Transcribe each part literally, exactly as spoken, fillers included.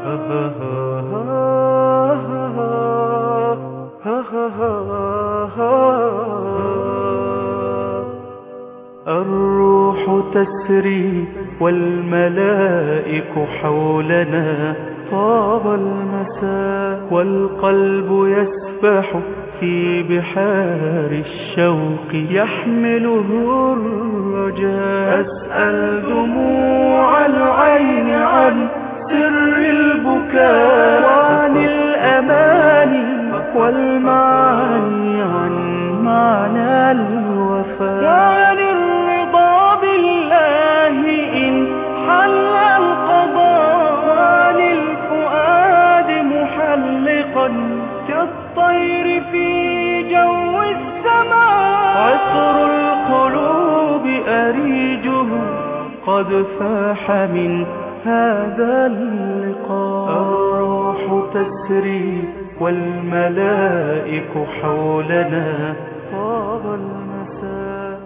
الروح تسري والملائك حولنا، طاب المساء والقلب يسبح في بحار الشوق يحمله الرجاء. أسأل دموع العين عن سر البكاء، وعن الأماني والمعاني عن معنى الوفاء، وعن الرضا بالله إن حل القضاء، وعن الفؤاد محلقا كالطير في جو السماء. عطر القلوب أريجه قد فاح من هذا اللقاء. الروح تسري والملائك حولنا، طاب المساء.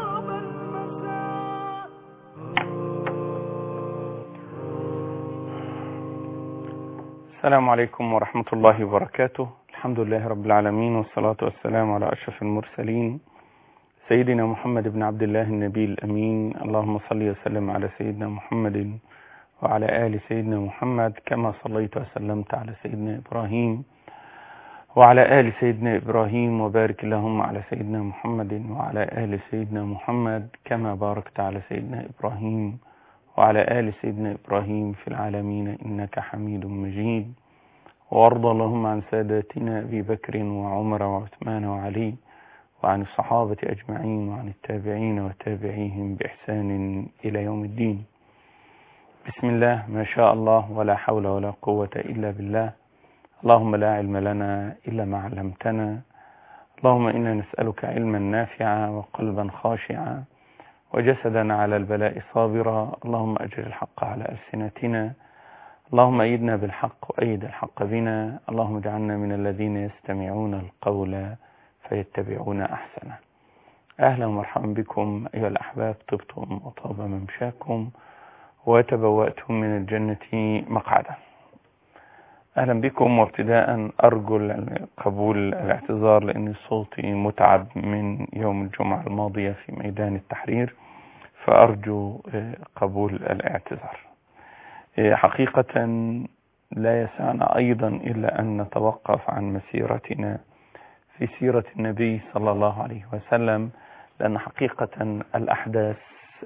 السلام عليكم ورحمة الله وبركاته. الحمد لله رب العالمين، والصلاة والسلام على أشرف المرسلين سيدنا محمد بن عبد الله النبي الأمين. اللهم صل وسلم على سيدنا محمد وعلى آل سيدنا محمد كما صليت وسلمت على سيدنا إبراهيم وعلى آل سيدنا إبراهيم، وبارك اللهم على سيدنا محمد وعلى آل سيدنا محمد كما باركت على سيدنا إبراهيم وعلى آل سيدنا إبراهيم في العالمين إنك حميد مجيد. وارض اللهم عن ساداتنا أبي بكر وعمر وعثمان وعلي، وعن الصحابة أجمعين، وعن التابعين وتابعيهم بإحسان إلى يوم الدين. بسم الله ما شاء الله ولا حول ولا قوة إلا بالله. اللهم لا علم لنا إلا ما علمتنا. اللهم إنا نسألك علما نافعا وقلبا خاشعا وجسدا على البلاء صابرا. اللهم أجر الحق على ألسنتنا. اللهم أيدنا بالحق وأيد الحق بنا. اللهم اجعلنا من الذين يستمعون القول فيتبعون أحسنه. أهلا ومرحبا بكم أيها الأحباب، طبتم وطاب ممشاكم وتبوأتم من الجنة مقعدا. أهلا بكم، وابتداء أرجو قبول الاعتذار لأن صوتي متعب من يوم الجمعة الماضية في ميدان التحرير، فأرجو قبول الاعتذار. حقيقة لا يسعنا أيضا إلا أن نتوقف عن مسيرتنا في سيرة النبي صلى الله عليه وسلم، لأن حقيقة الأحداث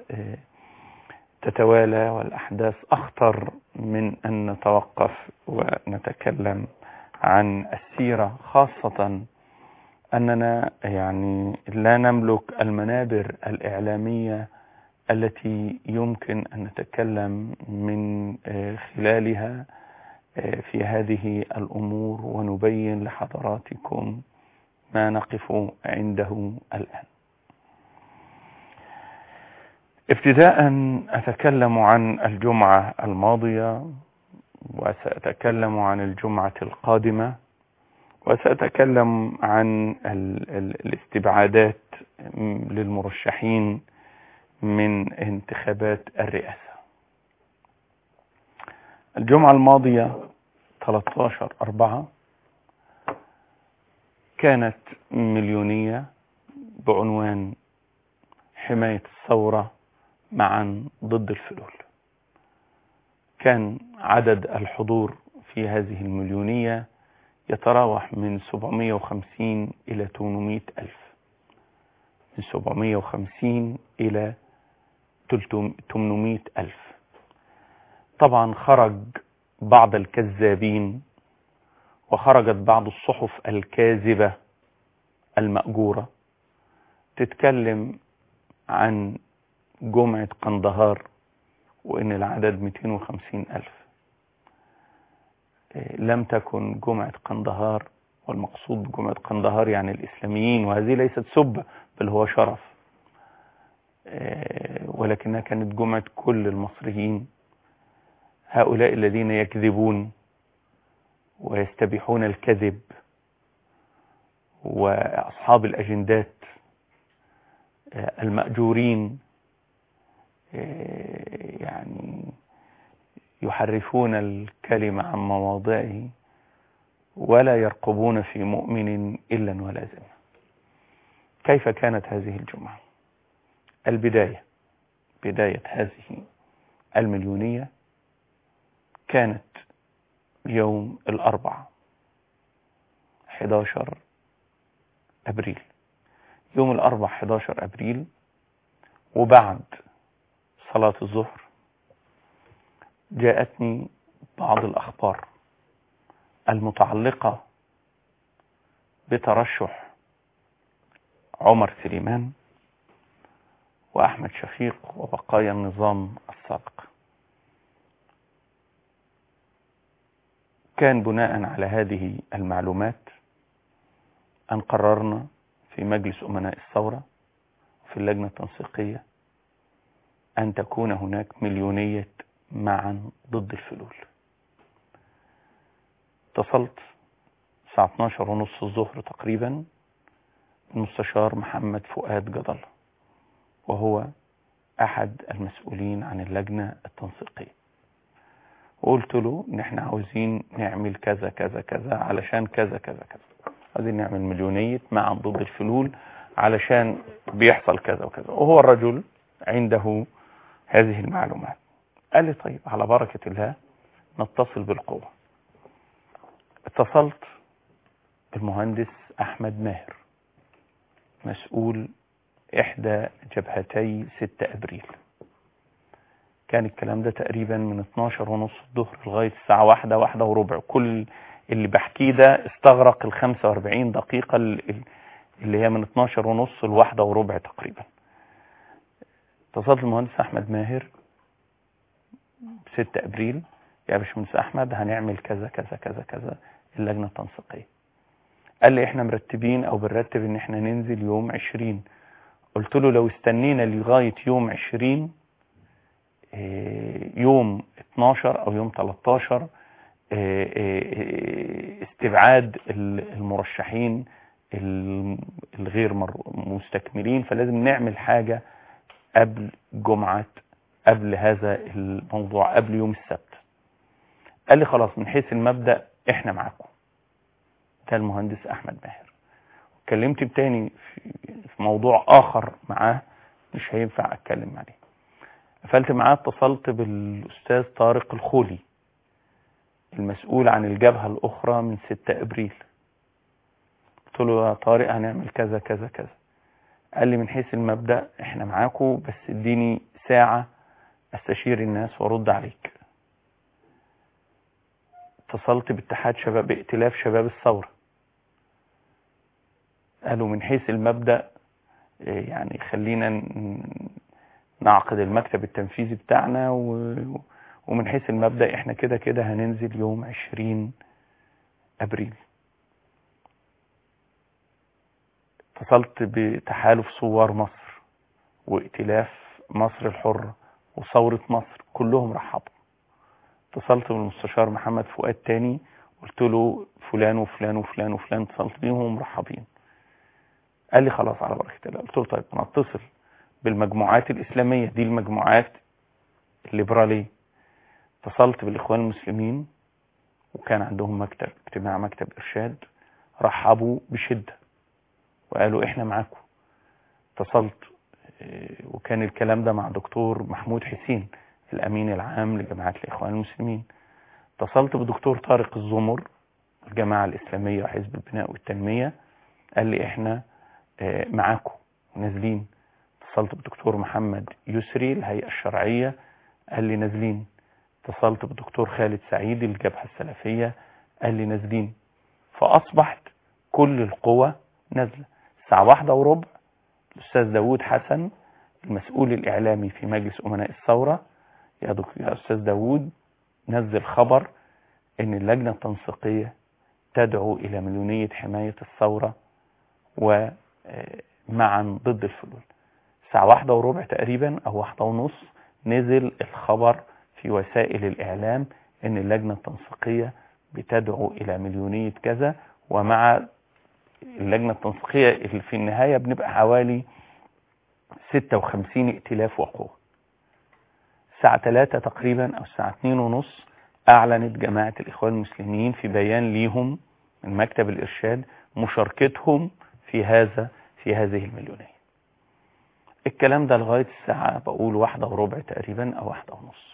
تتوالى، والأحداث أخطر من أن نتوقف ونتكلم عن السيرة، خاصة أننا يعني لا نملك المنابر الإعلامية التي يمكن أن نتكلم من خلالها في هذه الأمور ونبين لحضراتكم ما نقف عنده الآن. ابتداء أتكلم عن الجمعة الماضية، وسأتكلم عن الجمعة القادمة، وسأتكلم عن الاستبعادات للمرشحين من انتخابات الرئاسة. الجمعة الماضية ثلاثة عشر أربعة كانت مليونية بعنوان حماية الثورة معا ضد الفلول. كان عدد الحضور في هذه المليونية يتراوح من سبعمائة وخمسين إلى ثمانمائة ألف، من سبعمائة وخمسين إلى ثمانمائة ألف. طبعا خرج بعض الكذابين، وخرجت بعض الصحف الكاذبة المأجورة تتكلم عن جمعة قندهار وإن العدد مئتين وخمسين ألف. لم تكن جمعة قندهار، والمقصود بجمعة قندهار يعني الإسلاميين، وهذه ليست سبة بل هو شرف، ولكنها كانت جمعة كل المصريين، هؤلاء الذين يكذبون ويستبيحون الكذب، وأصحاب الأجندات المأجورين، يعني يحرفون الكلمة عن مواضعه ولا يرقبون في مؤمن إلا ولا ذمة. كيف كانت هذه الجمعة؟ البداية بداية هذه المليونية كانت يوم الأربعاء أحد عشر أبريل، يوم الأربعاء أحد عشر أبريل، وبعد صلاة الظهر جاءتني بعض الأخبار المتعلقة بترشح عمر سليمان وأحمد شفيق وبقايا النظام السابق. كان بناء على هذه المعلومات أن قررنا في مجلس أمناء الثورة في اللجنة التنسيقية أن تكون هناك مليونية معا ضد الفلول. اتصلت الساعة اثناشر ونص الظهر تقريبا المستشار محمد فؤاد جدل، وهو أحد المسؤولين عن اللجنة التنسيقية، وقلت له إن احنا عاوزين نعمل كذا كذا كذا علشان كذا كذا كذا، عايزين نعمل مليونية معا ضد الفلول علشان بيحصل كذا وكذا، وهو الرجل عنده هذه المعلومات. قال لي طيب على بركة الله نتصل بالقوة. اتصلت بالمهندس أحمد ماهر مسؤول إحدى جبهتي ستة أبريل. كان الكلام ده تقريبا من اثناشر ونص الظهر لغاية الساعة واحدة واحدة وربع. كل اللي بحكيه ده استغرق ال خمسة وأربعين دقيقة اللي هي من اثناشر ونص لواحدة وربع تقريبا. اتصلت المهندس أحمد ماهر ستة أبريل، يا باشمهندس أحمد هنعمل كذا كذا كذا كذا اللجنة التنسيقية. قال لي احنا مرتبين او بنرتب ان احنا ننزل يوم عشرين. قلت له لو استنينا لغاية يوم عشرين يوم اتناشر او يوم تلتاشر استبعاد المرشحين الغير مستكملين، فلازم نعمل حاجة قبل جمعة، قبل هذا الموضوع، قبل يوم السبت. قال لي خلاص من حيث المبدأ احنا معاكم. ده المهندس احمد ماهر. كلمت بتاني في موضوع اخر معاه مش هينفع اتكلم عليه. قفلت معاه، اتصلت بالاستاذ طارق الخولي المسؤول عن الجبهة الاخرى من ستة ابريل. قلت له يا طارق هنعمل كذا كذا كذا. قال لي من حيث المبدأ احنا معاكم، بس اديني ساعة استشير الناس وارد عليك. اتصلت باتحاد شباب ائتلاف شباب الثورة، قالوا من حيث المبدأ يعني خلينا نعقد المكتب التنفيذي بتاعنا، ومن حيث المبدأ احنا كده كده هننزل يوم عشرين ابريل. اتصلت بتحالف ثوار مصر وائتلاف مصر الحرة وثورة مصر، كلهم رحبوا. اتصلت بالمستشار محمد فؤاد تاني، قلت له فلان وفلان وفلان وفلان، اتصلت بيهم مرحبين. قال لي خلاص على بركة الله. قلت له طيب انا اتصل بالمجموعات الإسلامية، دي المجموعات الليبرالية. اتصلت بالإخوان المسلمين وكان عندهم مكتب اجتماع مكتب إرشاد، رحبوا بشدة وقالوا احنا معاكم. اتصلت وكان الكلام ده مع دكتور محمود حسين الأمين العام لجماعات الإخوان المسلمين. اتصلت بدكتور طارق الزمر الجماعة الإسلامية وحزب البناء والتنمية، قال لي احنا معاكم ونازلين. اتصلت بدكتور محمد يسري الهيئة الشرعية، قال لي نازلين. اتصلت بدكتور خالد سعيد الجبهة السلفية، قال لي نازلين. فأصبحت كل القوى نازلة. الساعة واحدة وربع الأستاذ داود حسن المسؤول الإعلامي في مجلس أمناء الثورة، يا دكتور يا أستاذ داود نزل خبر إن اللجنة التنسيقية تدعو إلى مليونية حماية الثورة ومعا ضد الفلول. الساعة واحدة وربع تقريبا أو واحدة ونص نزل الخبر في وسائل الإعلام إن اللجنة التنسيقية بتدعو إلى مليونية كذا، ومع اللجنة التنسيقية اللي في النهاية بنبقى حوالي ستة وخمسين ائتلاف وقوة. الساعة ثلاثة تقريبا أو الساعة اثنين ونص أعلنت جماعة الإخوان المسلمين في بيان ليهم من مكتب الإرشاد مشاركتهم في هذا في هذه المليونية. الكلام ده لغاية الساعة بقول واحدة وربع تقريبا أو واحدة ونص.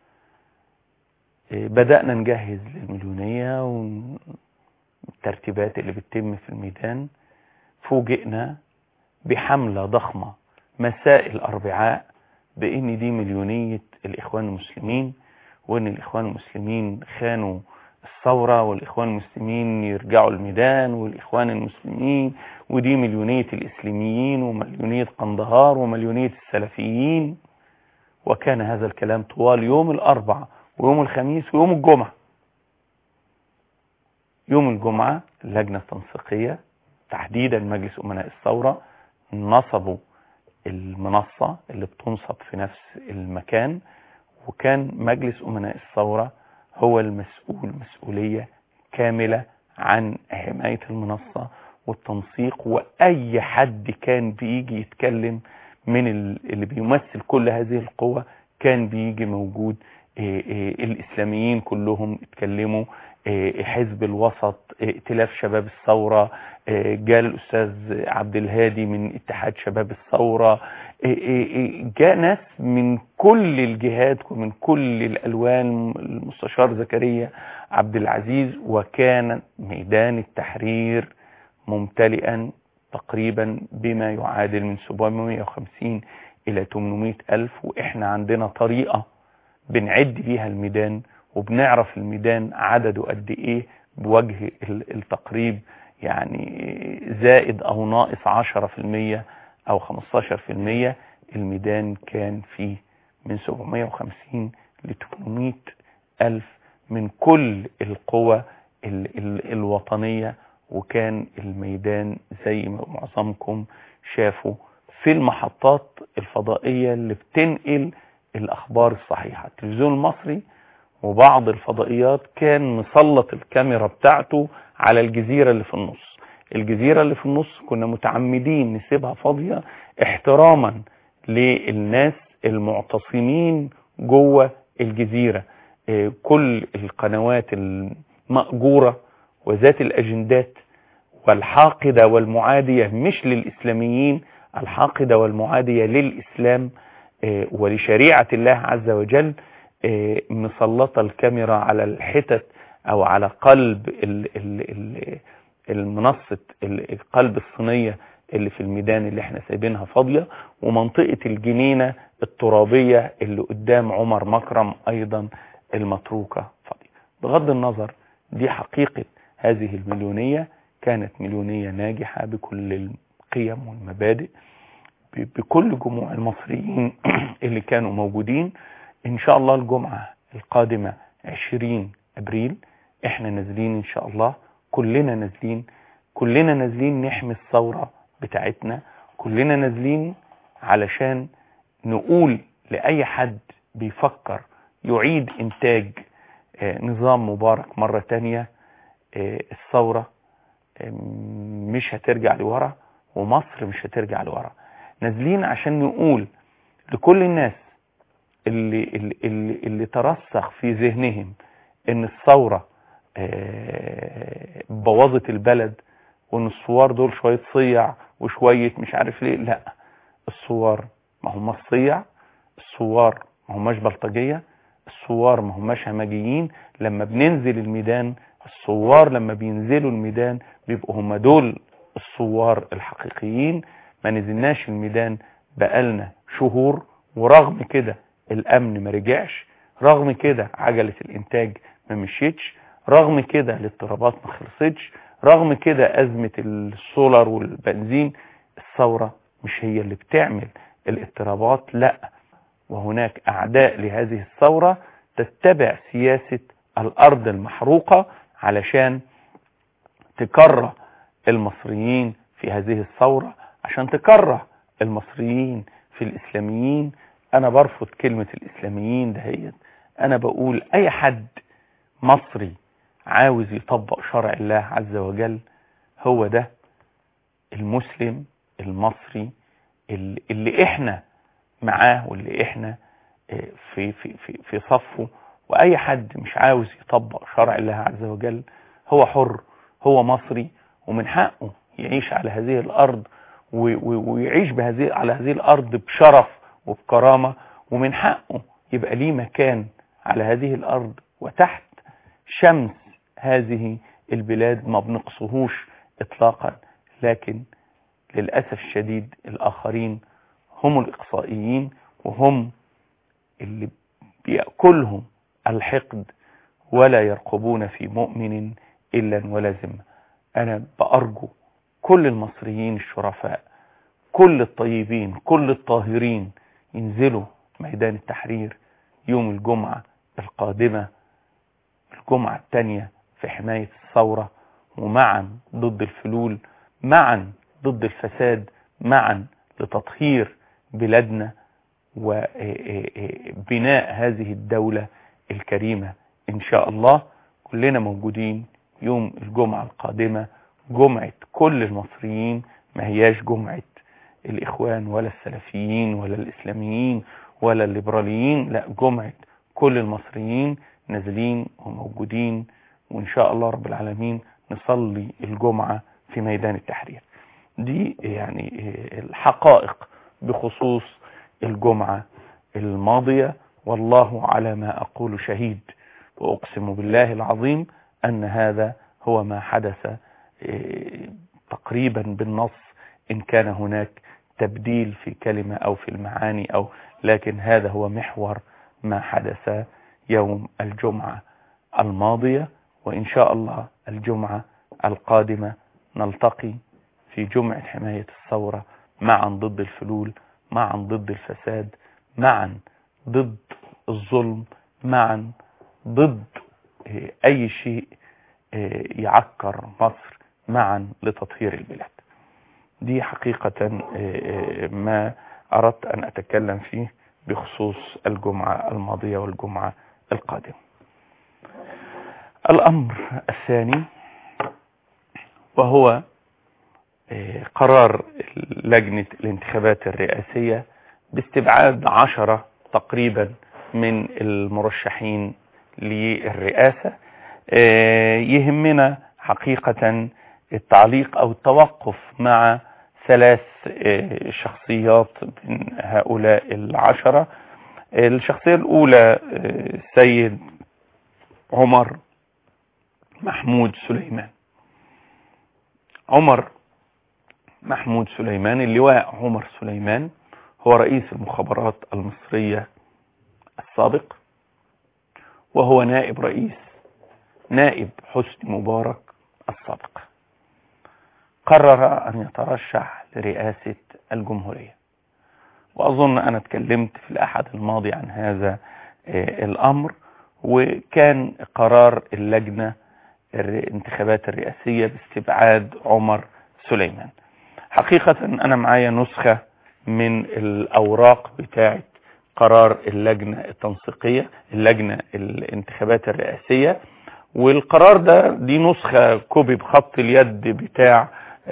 بدأنا نجهز للمليونية والترتيبات اللي بتتم في الميدان. فوجئنا بحملة ضخمة مساء الأربعاء بإن دي مليونية الإخوان المسلمين، وإن الإخوان المسلمين خانوا الثورة، والإخوان المسلمين يرجعوا الميدان، والإخوان المسلمين ودي مليونية الإسلاميين ومليونية قندهار ومليونية السلفيين. وكان هذا الكلام طوال يوم الأربع ويوم الخميس ويوم الجمعة. يوم الجمعة اللجنة التنسيقية تحديدا مجلس أمناء الثورة نصبوا المنصة اللي بتنصب في نفس المكان، وكان مجلس أمناء الثورة هو المسؤول مسؤولية كاملة عن حماية المنصة والتنسيق، وأي حد كان بيجي يتكلم من اللي بيمثل كل هذه القوة كان بيجي موجود. الإسلاميين كلهم اتكلموا، حزب الوسط، ائتلاف شباب الثورة، جاء الأستاذ عبد الهادي من اتحاد شباب الثورة، جاء ناس من كل الجهات ومن كل الألوان، المستشار زكريا عبد العزيز. وكان ميدان التحرير ممتلئا تقريبا بما يعادل من سبعمائة وخمسين إلى ثمانمائة ألف. وإحنا عندنا طريقة بنعد بيها الميدان وبنعرف الميدان عدده قد إيه بوجه التقريب، يعني زائد أو ناقص عشرة في المية أو خمستاشر في المية. الميدان كان فيه من سبعمائة وخمسين ل ثمانمائة ألف من كل القوى ال ال الوطنية. وكان الميدان زي ما معظمكم شافوا في المحطات الفضائية اللي بتنقل الأخبار الصحيحة. التلفزيون المصري وبعض الفضائيات كان مسلط الكاميرا بتاعته على الجزيرة اللي في النص. الجزيرة اللي في النص كنا متعمدين نسيبها فاضية احتراما للناس المعتصمين جوه الجزيرة. كل القنوات المأجورة وذات الأجندات والحاقدة والمعادية مش للإسلاميين، الحاقدة والمعادية للإسلام ولشريعة الله عز وجل، مسلطة الكاميرا على الحتت أو على قلب المنصة، قلب الصينية اللي في الميدان اللي احنا سايبينها فاضية، ومنطقة الجنينة الترابية اللي قدام عمر مكرم أيضا المتروكة فاضية. بغض النظر دي حقيقة هذه المليونية، كانت مليونية ناجحة بكل القيم والمبادئ، بكل جموع المصريين اللي كانوا موجودين. ان شاء الله الجمعة القادمة عشرين ابريل احنا نازلين ان شاء الله، كلنا نازلين، كلنا نازلين نحمي الثورة بتاعتنا، كلنا نازلين علشان نقول لأي حد بيفكر يعيد انتاج نظام مبارك مرة تانية، الثورة مش هترجع لورا ومصر مش هترجع لورا. نازلين عشان نقول لكل الناس اللي, اللي, اللي ترسخ في ذهنهم ان الثورة بوظت البلد وان الثوار دول شوية صيع وشوية مش عارف ليه. لا، الثوار ما هم صيع، الثوار ما هماش بلطجية، الثوار ما هماش همجيين. لما بننزل الميدان، الثوار لما بينزلوا الميدان بيبقوا هم دول الثوار الحقيقيين. ما نزلناش الميدان بقالنا شهور، ورغم كده الامن ما رجعش، رغم كده عجلة الانتاج ما مشيتش، رغم كده الاضطرابات ما خلصتش، رغم كده ازمة السولار والبنزين. الثورة مش هي اللي بتعمل الاضطرابات، لا، وهناك اعداء لهذه الثورة تتبع سياسة الارض المحروقة علشان تكره المصريين في هذه الثورة، عشان تكره المصريين في الإسلاميين. أنا برفض كلمة الإسلاميين دهيت، أنا بقول أي حد مصري عاوز يطبق شرع الله عز وجل هو ده المسلم المصري اللي, اللي إحنا معاه واللي إحنا في في في في صفه، واي حد مش عاوز يطبق شرع الله عز وجل هو حر، هو مصري ومن حقه يعيش على هذه الارض ويعيش بهذه على هذه الارض بشرف وبكرامة، ومن حقه يبقى ليه مكان على هذه الارض وتحت شمس هذه البلاد، ما بنقصهوش اطلاقا. لكن للأسف الشديد الآخرين هم الإقصائيين، وهم اللي بيأكلهم الحقد ولا يرقبون في مؤمن إلا ولا ذمة. أنا بأرجو كل المصريين الشرفاء، كل الطيبين، كل الطاهرين ينزلوا ميدان التحرير يوم الجمعة القادمة، الجمعة الثانية في حماية الثورة، ومعا ضد الفلول، معا ضد الفساد، معا لتطهير بلادنا وبناء هذه الدولة الكريمة إن شاء الله. كلنا موجودين يوم الجمعة القادمة، جمعة كل المصريين، ما هياش جمعة الإخوان ولا السلفيين ولا الإسلاميين ولا الليبراليين، لا، جمعة كل المصريين نازلين وموجودين، وإن شاء الله رب العالمين نصلي الجمعة في ميدان التحرير. دي يعني الحقائق بخصوص الجمعة الماضية، والله على ما أقول شهيد، وأقسم بالله العظيم أن هذا هو ما حدث تقريبا بالنص، إن كان هناك تبديل في كلمة أو في المعاني أو لكن هذا هو محور ما حدث يوم الجمعة الماضية. وإن شاء الله الجمعة القادمة نلتقي في جمعة حماية الثورة، معا ضد الفلول، معا ضد الفساد، معا ضد الظلم، معا ضد أي شيء يعكر مصر، معا لتطهير البلاد. دي حقيقة ما أردت أن أتكلم فيه بخصوص الجمعة الماضية والجمعة القادمة. الأمر الثاني وهو قرار لجنة الانتخابات الرئاسية باستبعاد عشرة تقريبا من المرشحين للرئاسة. يهمنا حقيقة التعليق أو التوقف مع ثلاث شخصيات من هؤلاء العشرة. الشخصية الأولى سيد عمر محمود سليمان. عمر محمود سليمان، اللواء عمر سليمان، هو رئيس المخابرات المصرية السابق، وهو نائب رئيس نائب حسني مبارك السابق. قرر أن يترشح لرئاسة الجمهورية، وأظن أنا اتكلمت في الأحد الماضي عن هذا الأمر، وكان قرار اللجنة الانتخابات الرئاسية باستبعاد عمر سليمان. حقيقة أنا معايا نسخة من الأوراق بتاعة قرار اللجنة التنسيقية، اللجنة الانتخابات الرئاسية، والقرار ده دي نسخة كوبي بخط اليد بتاع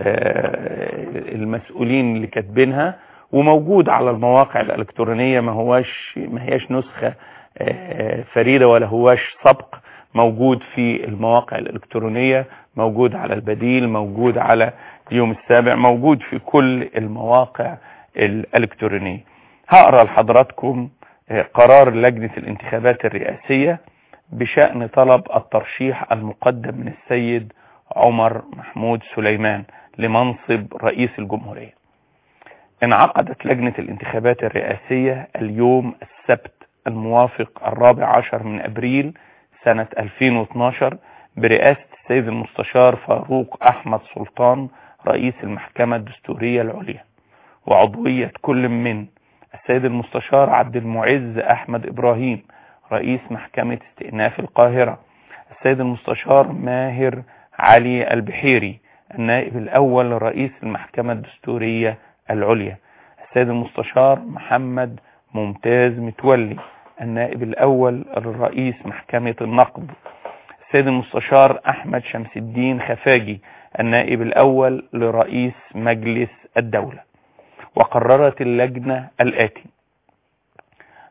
المسؤولين اللي كاتبينها، وموجود على المواقع الإلكترونية، ما هواش ما هياش نسخة فريدة ولا هواش سبق، موجود في المواقع الإلكترونية، موجود على البديل، موجود على اليوم السابع، موجود في كل المواقع الإلكترونية. هقرأ لحضراتكم قرار لجنة الانتخابات الرئاسية بشأن طلب الترشيح المقدم من السيد عمر محمود سليمان لمنصب رئيس الجمهورية. انعقدت لجنة الانتخابات الرئاسية اليوم السبت الموافق الرابع عشر من أبريل سنة ألفين واثناشر برئاسة السيد المستشار فاروق أحمد سلطان رئيس المحكمة الدستورية العليا، وعضوية كل من السيد المستشار عبد المعز أحمد إبراهيم رئيس محكمة استئناف القاهرة، السيد المستشار ماهر علي البحيري النائب الأول لرئيس المحكمة الدستورية العليا، السيد المستشار محمد ممتاز متولي النائب الأول لرئيس محكمة النقد، السيد المستشار أحمد شمس الدين خفاجي النائب الأول لرئيس مجلس الدولة. وقررت اللجنة الآتي: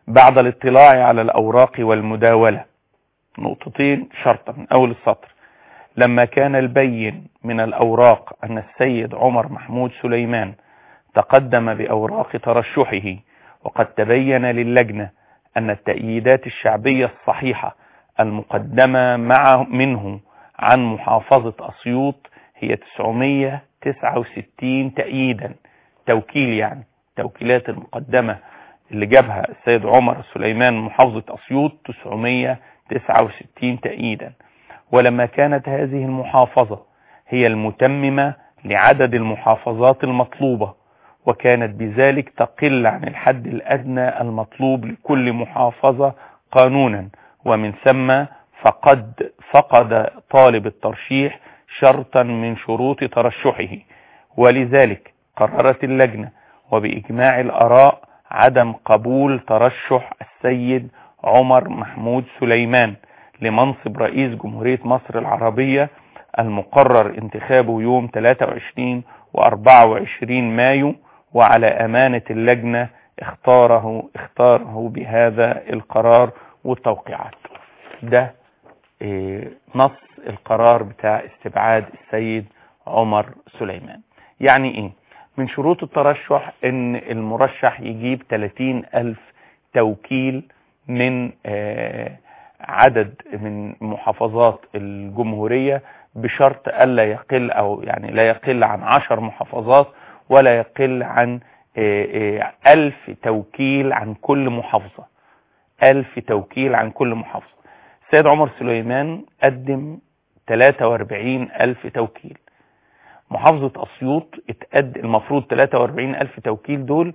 بعد الاطلاع على الأوراق والمداولة. نقطتين شرطة من أول السطر. لما كان البين من الأوراق أن السيد عمر محمود سليمان تقدم بأوراق ترشحه، وقد تبين للجنة أن التأييدات الشعبية الصحيحة المقدمة مع منه عن محافظة أسيوط هي تسعمائة وتسعة وستين تأييدا، توكيل يعني توكيلات المقدمة اللي جابها السيد عمر سليمان محافظة أسيوط تسعمائة وتسعة وستين تأييدا. ولما كانت هذه المحافظة هي المتممة لعدد المحافظات المطلوبة، وكانت بذلك تقل عن الحد الأدنى المطلوب لكل محافظة قانونا، ومن ثم فقد فقد طالب الترشيح شرطا من شروط ترشحه، ولذلك قررت اللجنة وبإجماع الآراء عدم قبول ترشح السيد عمر محمود سليمان لمنصب رئيس جمهورية مصر العربية المقرر انتخابه يوم ثلاثة وعشرين وأربعة وعشرين مايو، وعلى أمانة اللجنة اختاره اختاره بهذا القرار والتوقيعات. ده اه نص القرار بتاع استبعاد السيد عمر سليمان. يعني ايه؟ من شروط الترشح ان المرشح يجيب ثلاثين ألف توكيل من اه عدد من محافظات الجمهورية، بشرط ألا يقل أو يعني لا يقل عن عشر محافظات، ولا يقل عن ألف توكيل عن كل محافظة. ألف توكيل عن كل محافظة. السيد عمر سليمان قدم ثلاثة وأربعين ألف توكيل. محافظة أسيوط اتقدم المفروض ثلاثة وأربعين ألف توكيل دول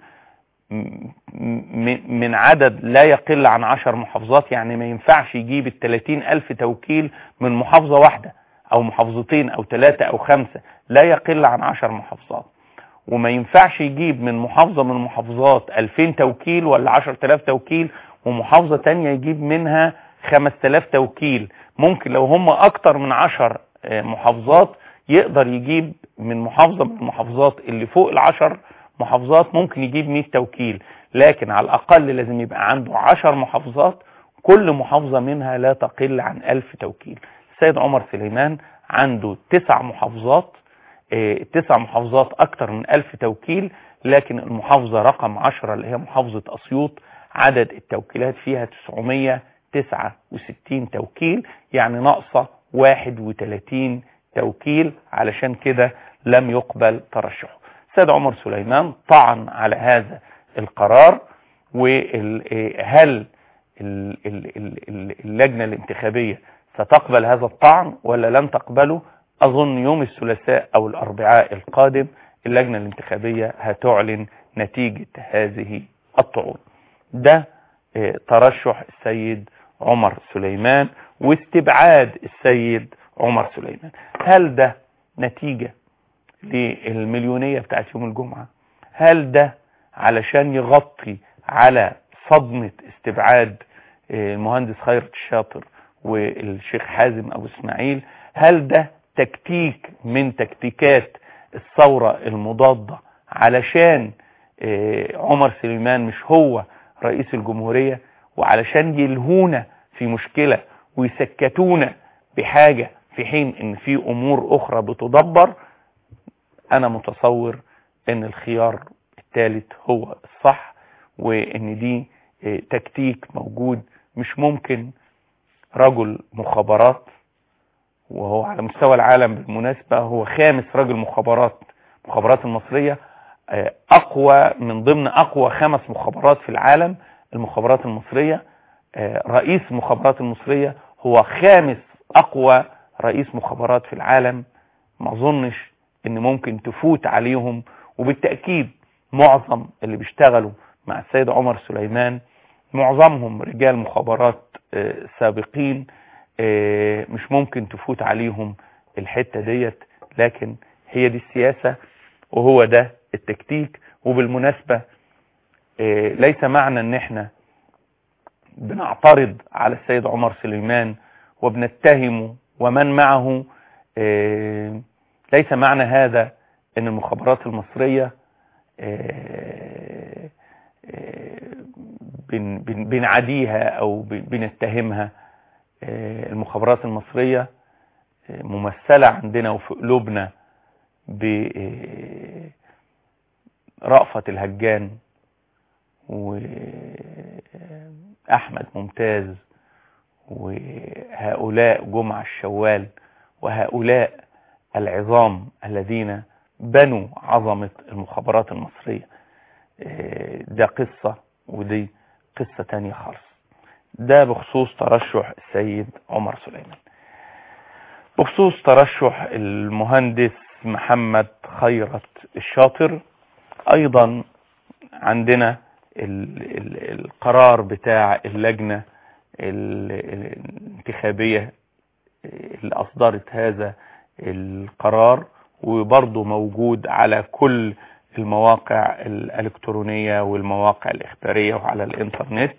من عدد لا يقل عن عشر محافظات، يعني ما ينفعش يجيب الثلاثين ألف توكيل من محافظة واحدة أو محافظتين أو ثلاثة أو خمسة، لا يقل عن عشر محافظات. وما ينفعش يجيب من محافظة من محافظات ألفين توكيل ولا عشرة آلاف توكيل، ومحافظة تانية يجيب منها خمسة آلاف توكيل. ممكن لو هم أكتر من عشر محافظات يقدر يجيب من محافظة من المحافظات اللي فوق العشر محافظات ممكن يجيب مئة توكيل، لكن على الأقل لازم يبقى عنده عشر محافظات كل محافظة منها لا تقل عن ألف توكيل. السيد عمر سليمان عنده تسع محافظات، اه تسع محافظات أكتر من ألف توكيل، لكن المحافظة رقم عشرة اللي هي محافظة أسيوط عدد التوكيلات فيها تسعمائة وتسعة وستين توكيل، يعني ناقصة واحد وثلاثين توكيل، علشان كده لم يقبل ترشحه. السيد عمر سليمان طعن على هذا القرار، وهل اللجنة الانتخابية ستقبل هذا الطعن ولا لن تقبله؟ أظن يوم الثلاثاء أو الأربعاء القادم اللجنة الانتخابية هتعلن نتيجة هذه الطعون. ده ترشح السيد عمر سليمان واستبعاد السيد عمر سليمان. هل ده نتيجة للمليونية بتاعت يوم الجمعة؟ هل ده علشان يغطي على صدمة استبعاد المهندس خيرت الشاطر والشيخ حازم أبو اسماعيل؟ هل ده تكتيك من تكتيكات الثورة المضادة علشان عمر سليمان مش هو رئيس الجمهورية، وعلشان يلهونا في مشكلة ويسكتونا بحاجة في حين ان في امور اخرى بتدبر؟ انا متصور ان الخيار الثالث هو الصح، وان دي تكتيك موجود. مش ممكن رجل مخابرات، وهو على مستوى العالم بالمناسبة هو خامس رجل مخابرات، مخابرات المصرية اقوى من ضمن اقوى خمس مخابرات في العالم المخابرات المصرية. رئيس المخابرات المصرية هو خامس اقوى رئيس مخابرات في العالم. ما اظنش ان ممكن تفوت عليهم، وبالتأكيد معظم اللي بيشتغلوا مع السيد عمر سليمان معظمهم رجال مخابرات سابقين، مش ممكن تفوت عليهم الحتة ديت، لكن هي دي السياسة وهو ده التكتيك. وبالمناسبة ليس معنى ان احنا بنعترض على السيد عمر سليمان وبنتهمه ومن معه، ليس معنى هذا ان المخابرات المصرية بن بن بنعاديها أو بنتهمها. المخابرات المصرية ممثلة عندنا وفي قلوبنا برأفت الهجان وأحمد ممتاز وهؤلاء جمعة الشوال وهؤلاء العظام الذين بنوا عظمة المخابرات المصرية. ده قصة ودي قصة تانية خالص. ده بخصوص ترشح السيد عمر سليمان. بخصوص ترشح المهندس محمد خيرت الشاطر، ايضا عندنا ال ال القرار بتاع اللجنة الانتخابية اللي اصدرت هذا القرار، وبرضه موجود على كل المواقع الالكترونية والمواقع الاخبارية وعلى الانترنت.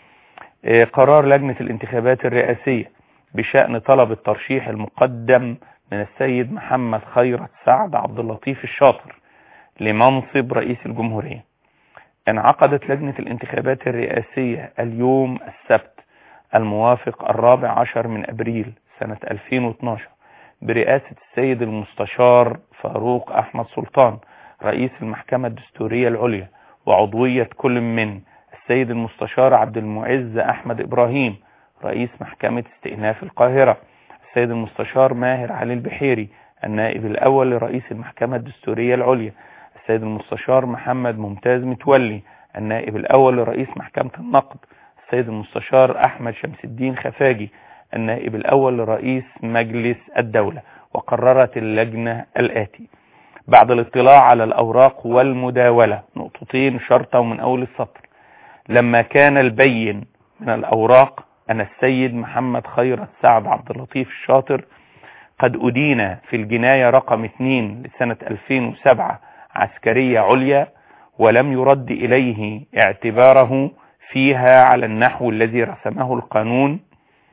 قرار لجنة الانتخابات الرئاسية بشأن طلب الترشيح المقدم من السيد محمد خيرت سعد عبد اللطيف الشاطر لمنصب رئيس الجمهورية. انعقدت لجنة الانتخابات الرئاسية اليوم السبت الموافق الرابع عشر من أبريل سنة ألفين واثناشر برئاسة السيد المستشار فاروق أحمد سلطان رئيس المحكمة الدستورية العليا، وعضوية كل من السيد المستشار عبد المعز أحمد إبراهيم رئيس محكمة استئناف القاهرة، السيد المستشار ماهر علي البحيري النائب الأول لرئيس المحكمة الدستورية العليا، السيد المستشار محمد ممتاز متولي النائب الأول لرئيس محكمة النقد، السيد المستشار أحمد شمس الدين خفاجي النائب الأول لرئيس مجلس الدولة. وقررت اللجنة الآتي: بعد الاطلاع على الأوراق والمداولة، نقطتين شرطة من أول السطر، لما كان البين من الأوراق أن السيد محمد خيرت سعد عبد اللطيف الشاطر قد أدين في الجناية رقم اثنين لسنة ألفين وسبعة عسكرية عليا، ولم يرد إليه اعتباره فيها على النحو الذي رسمه القانون،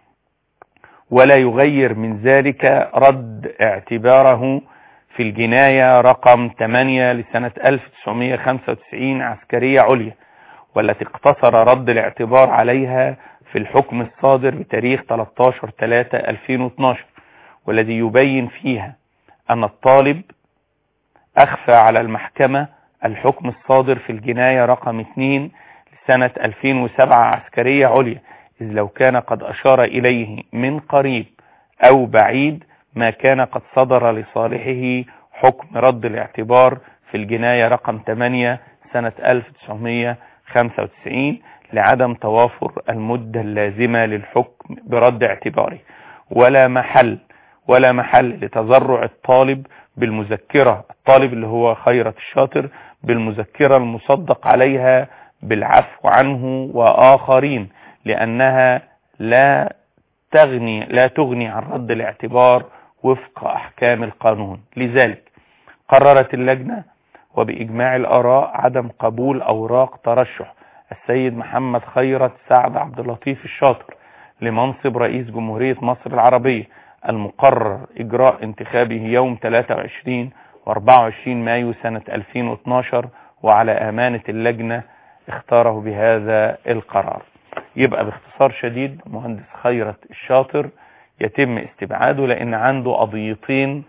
ولا يغير من ذلك رد اعتباره في الجناية رقم ثمانية لسنة ألف وتسعمائة وخمسة وتسعين عسكرية عليا، والتي اقتصر رد الاعتبار عليها في الحكم الصادر بتاريخ ثلاثة عشر ثلاثة ألفين واثناشر، والذي يبين فيها أن الطالب أخفى على المحكمة الحكم الصادر في الجناية رقم اثنين لسنة ألفين وسبعة عسكرية عليا، إذ لو كان قد أشار إليه من قريب أو بعيد ما كان قد صدر لصالحه حكم رد الاعتبار في الجناية رقم ثمانية سنة ألف وتسعمائة وخمسة وتسعين لعدم توافر المدة اللازمة للحكم برد اعتباره، ولا محل ولا محل لتذرع الطالب بالمذكرة، الطالب اللي هو خيرت الشاطر، بالمذكرة المصدق عليها بالعفو عنه وآخرين، لأنها لا تغني لا تغني عن رد الاعتبار وفق أحكام القانون. لذلك قررت اللجنة وبإجماع الآراء عدم قبول أوراق ترشح السيد محمد خيرت سعد عبد اللطيف الشاطر لمنصب رئيس جمهورية مصر العربية المقرر إجراء انتخابه يوم ثلاثة وعشرين وأربعة وعشرين مايو سنة ألفين واثناشر، وعلى أمانة اللجنة اختاره بهذا القرار. يبقى باختصار شديد مهندس خيرت الشاطر يتم استبعاده لأن عنده قضيتين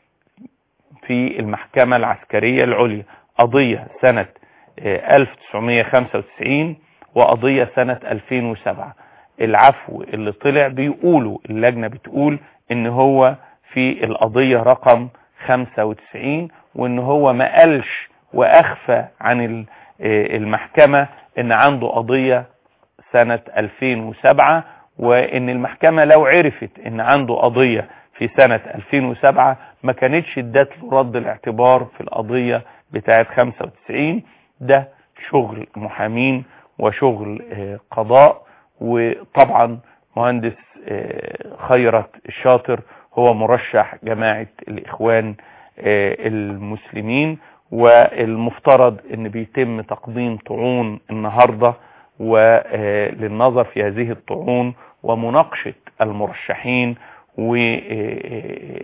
في المحكمة العسكرية العليا، قضية سنة ألف وتسعمائة وخمسة وتسعين وقضية سنة ألفين وسبعة. العفو اللي طلع بيقولوا اللجنة بتقول ان هو في القضية رقم خمسة وتسعين، وان هو ما قالش واخفى عن المحكمة ان عنده قضية سنة ألفين وسبعة، وان المحكمة لو عرفت ان عنده قضية في سنة ألفين وسبعة ما كانتش ادت له رد الاعتبار في القضية بتاعت خمسة وتسعين. ده شغل محامين وشغل قضاء. وطبعا مهندس خيرت الشاطر هو مرشح جماعة الإخوان المسلمين، والمفترض ان بيتم تقديم طعون النهاردة وللنظر في هذه الطعون ومناقشة المرشحين،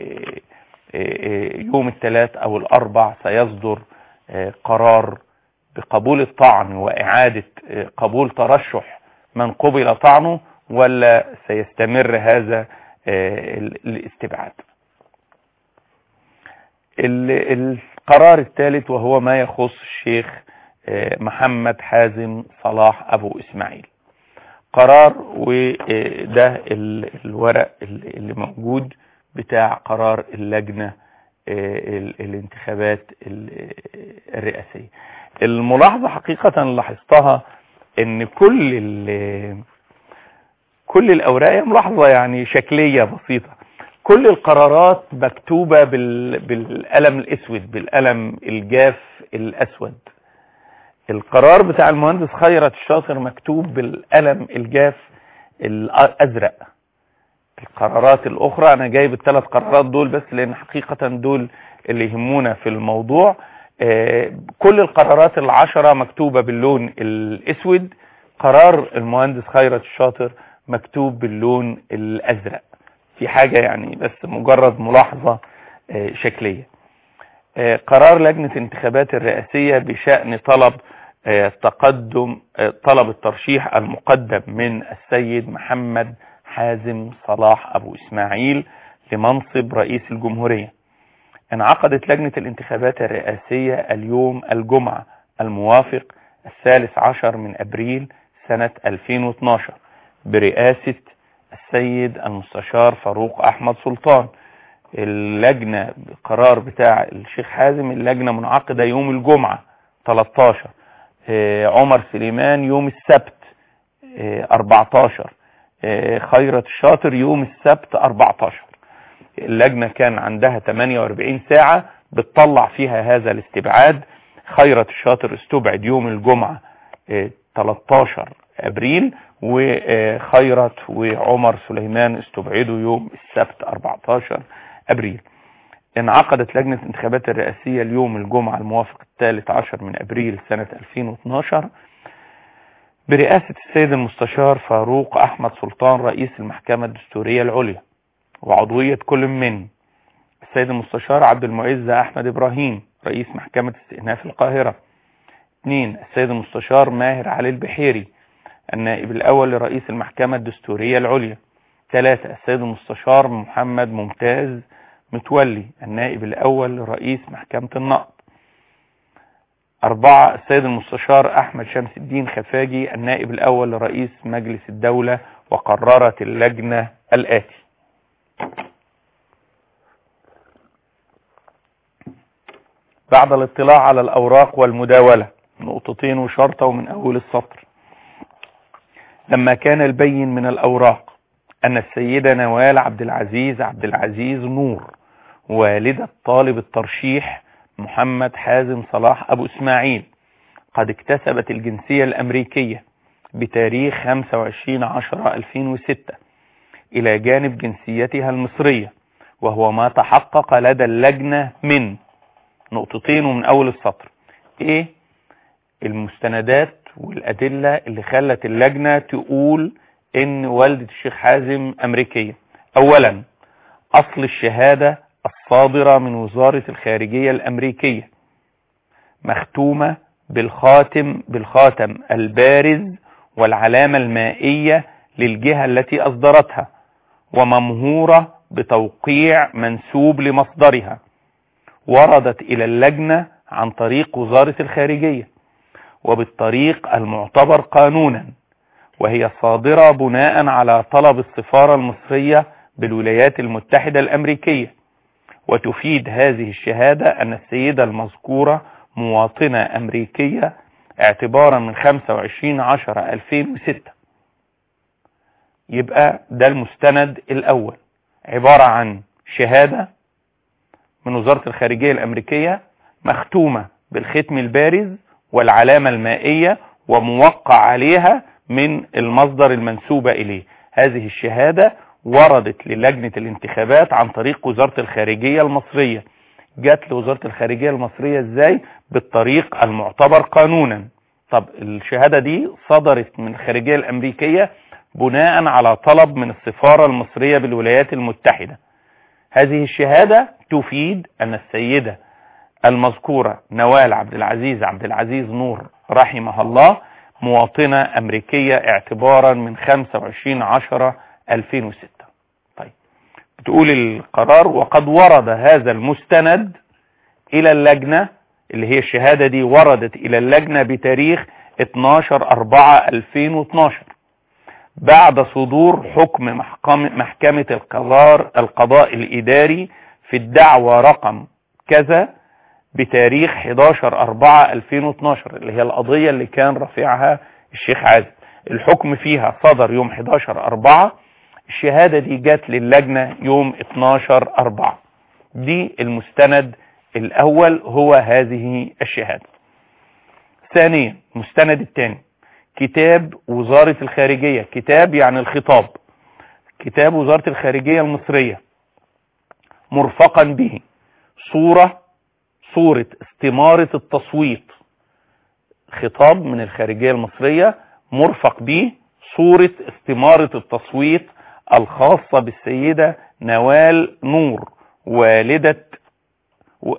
ويوم الثلاث او الاربع سيصدر قرار بقبول الطعن وإعادة قبول ترشح من قبل طعنه، ولا سيستمر هذا الاستبعاد؟ القرار الثالث وهو ما يخص الشيخ محمد حازم صلاح أبو إسماعيل. قرار، وده الورق اللي موجود بتاع قرار اللجنة الانتخابات الرئاسية. الملاحظة حقيقة لاحظتها ان كل كل الاوراق ملاحظة يعني شكلية بسيطة، كل القرارات مكتوبة بالقلم الاسود، بالقلم الجاف الاسود. القرار بتاع المهندس خيرت الشاطر مكتوب بالقلم الجاف الازرق. القرارات الاخرى انا جايب الثلاث قرارات دول بس لان حقيقة دول اللي يهمونا في الموضوع. كل القرارات العشرة مكتوبة باللون الاسود، قرار المهندس خيرت الشاطر مكتوب باللون الازرق. في حاجة يعني بس مجرد ملاحظة شكلية. قرار لجنة الانتخابات الرئاسية بشأن طلب تقدم طلب الترشيح المقدم من السيد محمد حازم صلاح أبو إسماعيل لمنصب رئيس الجمهورية. انعقدت لجنة الانتخابات الرئاسية اليوم الجمعة الموافق الثالث عشر من أبريل سنة ألفين واثناشر برئاسة السيد المستشار فاروق أحمد سلطان. اللجنة بقرار بتاع الشيخ حازم، اللجنة منعقدة يوم الجمعة ثلاثة عشر، عمر سليمان يوم السبت أربعة عشر، خيرت الشاطر يوم السبت أربعة عشر. اللجنة كان عندها ثمانية وأربعين ساعة بتطلع فيها هذا الاستبعاد. خيرت الشاطر استبعد يوم الجمعة ثلاثة عشر أبريل، وخيرت وعمر سليمان استبعدوا يوم السبت أربعة عشر أبريل. انعقدت لجنة الانتخابات الرئاسية اليوم الجمعة الموافق الثالث عشر من أبريل سنة ألفين واثناشر برئاسة السيد المستشار فاروق أحمد سلطان رئيس المحكمة الدستورية العليا، وعضوية كل من السيد المستشار عبد المعز أحمد إبراهيم رئيس محكمة استئناف القاهرة. اثنين السيد المستشار ماهر علي البحيري النائب الأول لرئيس المحكمة الدستورية العليا. ثلاثة السيد المستشار محمد ممتاز متولي النائب الأول لرئيس محكمة النقض. أربعة السيد المستشار أحمد شمس الدين خفاجي النائب الأول لرئيس مجلس الدولة. وقررت اللجنة الآتي: بعد الاطلاع على الأوراق والمداولة، نقطتين وشرطة ومن أول السطر. لما كان البين من الأوراق أن السيدة نوال عبد العزيز عبد العزيز نور والدة طالب الترشيح محمد حازم صلاح أبو إسماعيل قد اكتسبت الجنسية الأمريكية بتاريخ خمسة وعشرين عشرة ألفين وستة إلى جانب جنسيتها المصرية، وهو ما تحقق لدى اللجنة من نقطتين ومن أول السطر. إيه المستندات والأدلة اللي خلت اللجنة تقول إن والدة الشيخ حازم أمريكية؟ أولا، أصل الشهادة الصادرة من وزارة الخارجية الأمريكية مختومة بالخاتم بالخاتم البارز والعلامة المائية للجهة التي أصدرتها، وممهورة بتوقيع منسوب لمصدرها، وردت إلى اللجنة عن طريق وزارة الخارجية وبالطريق المعتبر قانونا، وهي صادرة بناء على طلب السفارة المصرية بالولايات المتحدة الأمريكية. وتفيد هذه الشهادة أن السيدة المذكورة مواطنة أمريكية اعتبارا من خمسة وعشرين عشرة ألفين وستة. يبقى ده المستند الأول، عبارة عن شهادة من وزارة الخارجية الأمريكية مختومة بالختم البارز والعلامة المائية وموقع عليها من المصدر المنسوبة إليه. هذه الشهادة وردت للجنة الانتخابات عن طريق وزارة الخارجية المصرية. جات لوزارة الخارجية المصرية ازاي؟ بالطريق المعتبر قانونا. طب الشهادة دي صدرت من الخارجية الأمريكية بناء على طلب من السفارة المصرية بالولايات المتحدة. هذه الشهادة تفيد أن السيدة المذكورة نوال عبد العزيز عبد العزيز نور رحمها الله مواطنة أمريكية اعتبارا من خمسة وعشرين عشرة ألفين وستة. طيب بتقول القرار: وقد ورد هذا المستند إلى اللجنة، اللي هي الشهادة دي وردت إلى اللجنة بتاريخ اتناشر أربعة ألفين واثناشر بعد صدور حكم محكمة القرار القضاء الإداري في الدعوة رقم كذا بتاريخ حداشر أربعة ألفين واثناشر، اللي هي القضية اللي كان رافعها الشيخ عازب. الحكم فيها صدر يوم حداشر أربعة، الشهادة دي جات للجنة يوم اتناشر أربعة. دي المستند الأول، هو هذه الشهادة. ثانيا المستند الثاني كتاب وزارة الخارجية، كتاب يعني الخطاب، كتاب وزارة الخارجية المصرية مرفقا به صورة صورة استمارة التصويت، خطاب من الخارجية المصرية مرفق به صورة استمارة التصويت الخاصة بالسيدة نوال نور والدة و...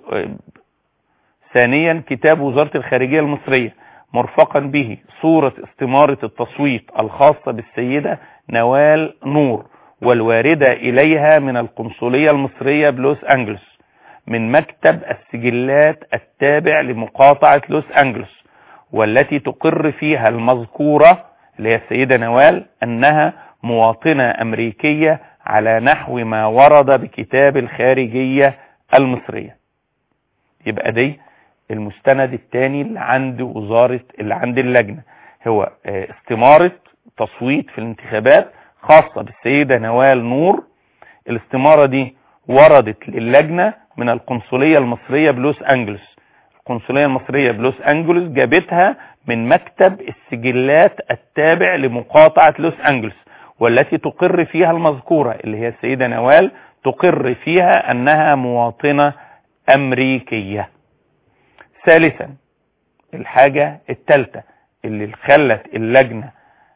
ثانيا كتاب وزارة الخارجية المصرية مرفقا به صورة استمارة التصويت الخاصة بالسيدة نوال نور والواردة إليها من القنصلية المصرية بلوس أنجلوس من مكتب السجلات التابع لمقاطعة لوس أنجلوس، والتي تقر فيها المذكورة اللي هي السيدة نوال أنها مواطنة أمريكية على نحو ما ورد بكتاب الخارجية المصرية. يبقى دي المستند الثاني اللي عند وزارة اللي عند اللجنة، هو استمارة تصويت في الانتخابات خاصة بالسيدة نوال نور. الاستمارة دي وردت للجنة من القنصلية المصرية بلوس أنجلوس، القنصلية المصرية بلوس أنجلوس جابتها من مكتب السجلات التابع لمقاطعة لوس أنجلوس، والتي تقر فيها المذكورة اللي هي السيدة نوال تقر فيها أنها مواطنة أمريكية. ثالثا الحاجة الثالثة اللي خلت اللجنة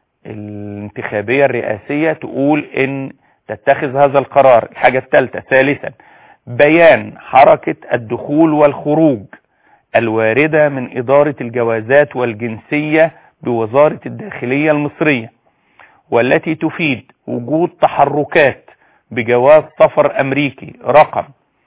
الانتخابية الرئاسية تقول ان تتخذ هذا القرار، الحاجة الثالثة ثالثا بيان حركة الدخول والخروج الواردة من إدارة الجوازات والجنسية بوزارة الداخلية المصرية، والتي تفيد وجود تحركات بجواز سفر أمريكي رقم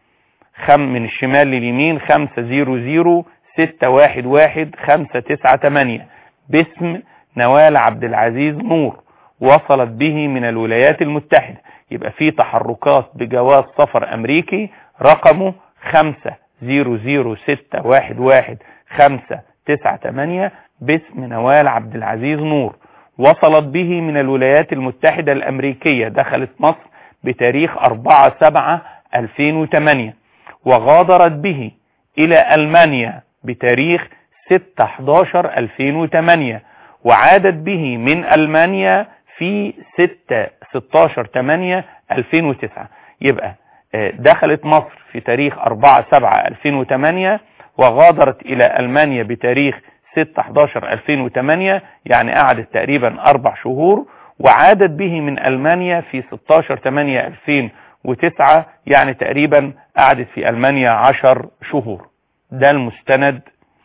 خم من الشمال لليمين خمسة زيرو زيرو ستة واحد واحد خمسة تسعة تمانية باسم نوال عبد العزيز نور وصلت به من الولايات المتحدة. يبقى في تحركات بجواز سفر أمريكي رقمه خمسة زيرو زيرو ستة واحد واحد خمسة تسعة تمانية باسم نوال عبد العزيز نور وصلت به من الولايات المتحدة الأمريكية، دخلت مصر بتاريخ أربعة سبعة ألفين وثمانية وغادرت به إلى ألمانيا بتاريخ ستة حداشر ألفين وثمانية وعادت به من ألمانيا في ستة ستاشر تمانية ألفين وتسعة. يبقى دخلت مصر في تاريخ أربعة سبعة ألفين وثمانية وغادرت إلى ألمانيا بتاريخ ستة حداشر ألفين وثمانية، يعني قعدت تقريبا أربع شهور، وعادت به من ألمانيا في ستاشر تمانية ألفين وتسعة، يعني تقريبا قعدت في ألمانيا عشر شهور. ده المستند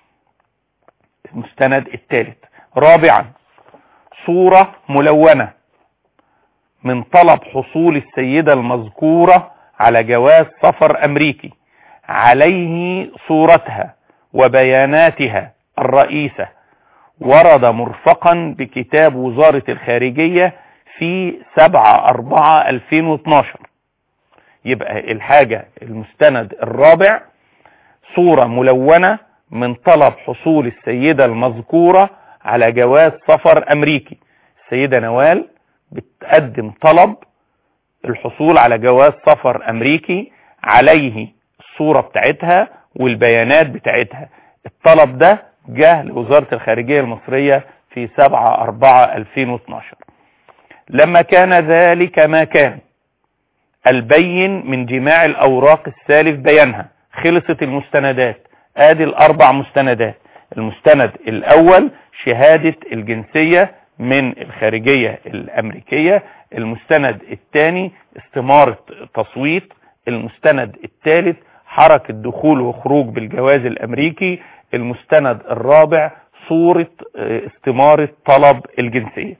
المستند الثالث. رابعا صورة ملونة من طلب حصول السيدة المذكورة على جواز سفر أمريكي عليه صورتها وبياناتها الرئيسة، ورد مرفقا بكتاب وزارة الخارجية في سبعة أربعة ألفين واثناشر. يبقى الحاجة المستند الرابع صورة ملونة من طلب حصول السيدة المذكورة على جواز سفر أمريكي. السيدة نوال بتقدم طلب الحصول على جواز سفر أمريكي عليه الصورة بتاعتها والبيانات بتاعتها. الطلب ده جه لوزارة الخارجية المصرية في سبعة أربعة ألفين واثناشر. لما كان ذلك ما كان البين من جماع الأوراق السالف بيانها، خلصت المستندات. ادي الأربع مستندات. المستند الأول شهادة الجنسية من الخارجية الأمريكية، المستند الثاني استمارة تصويت، المستند الثالث حركة دخول وخروج بالجواز الأمريكي. المستند الرابع صورة استمارة طلب الجنسية.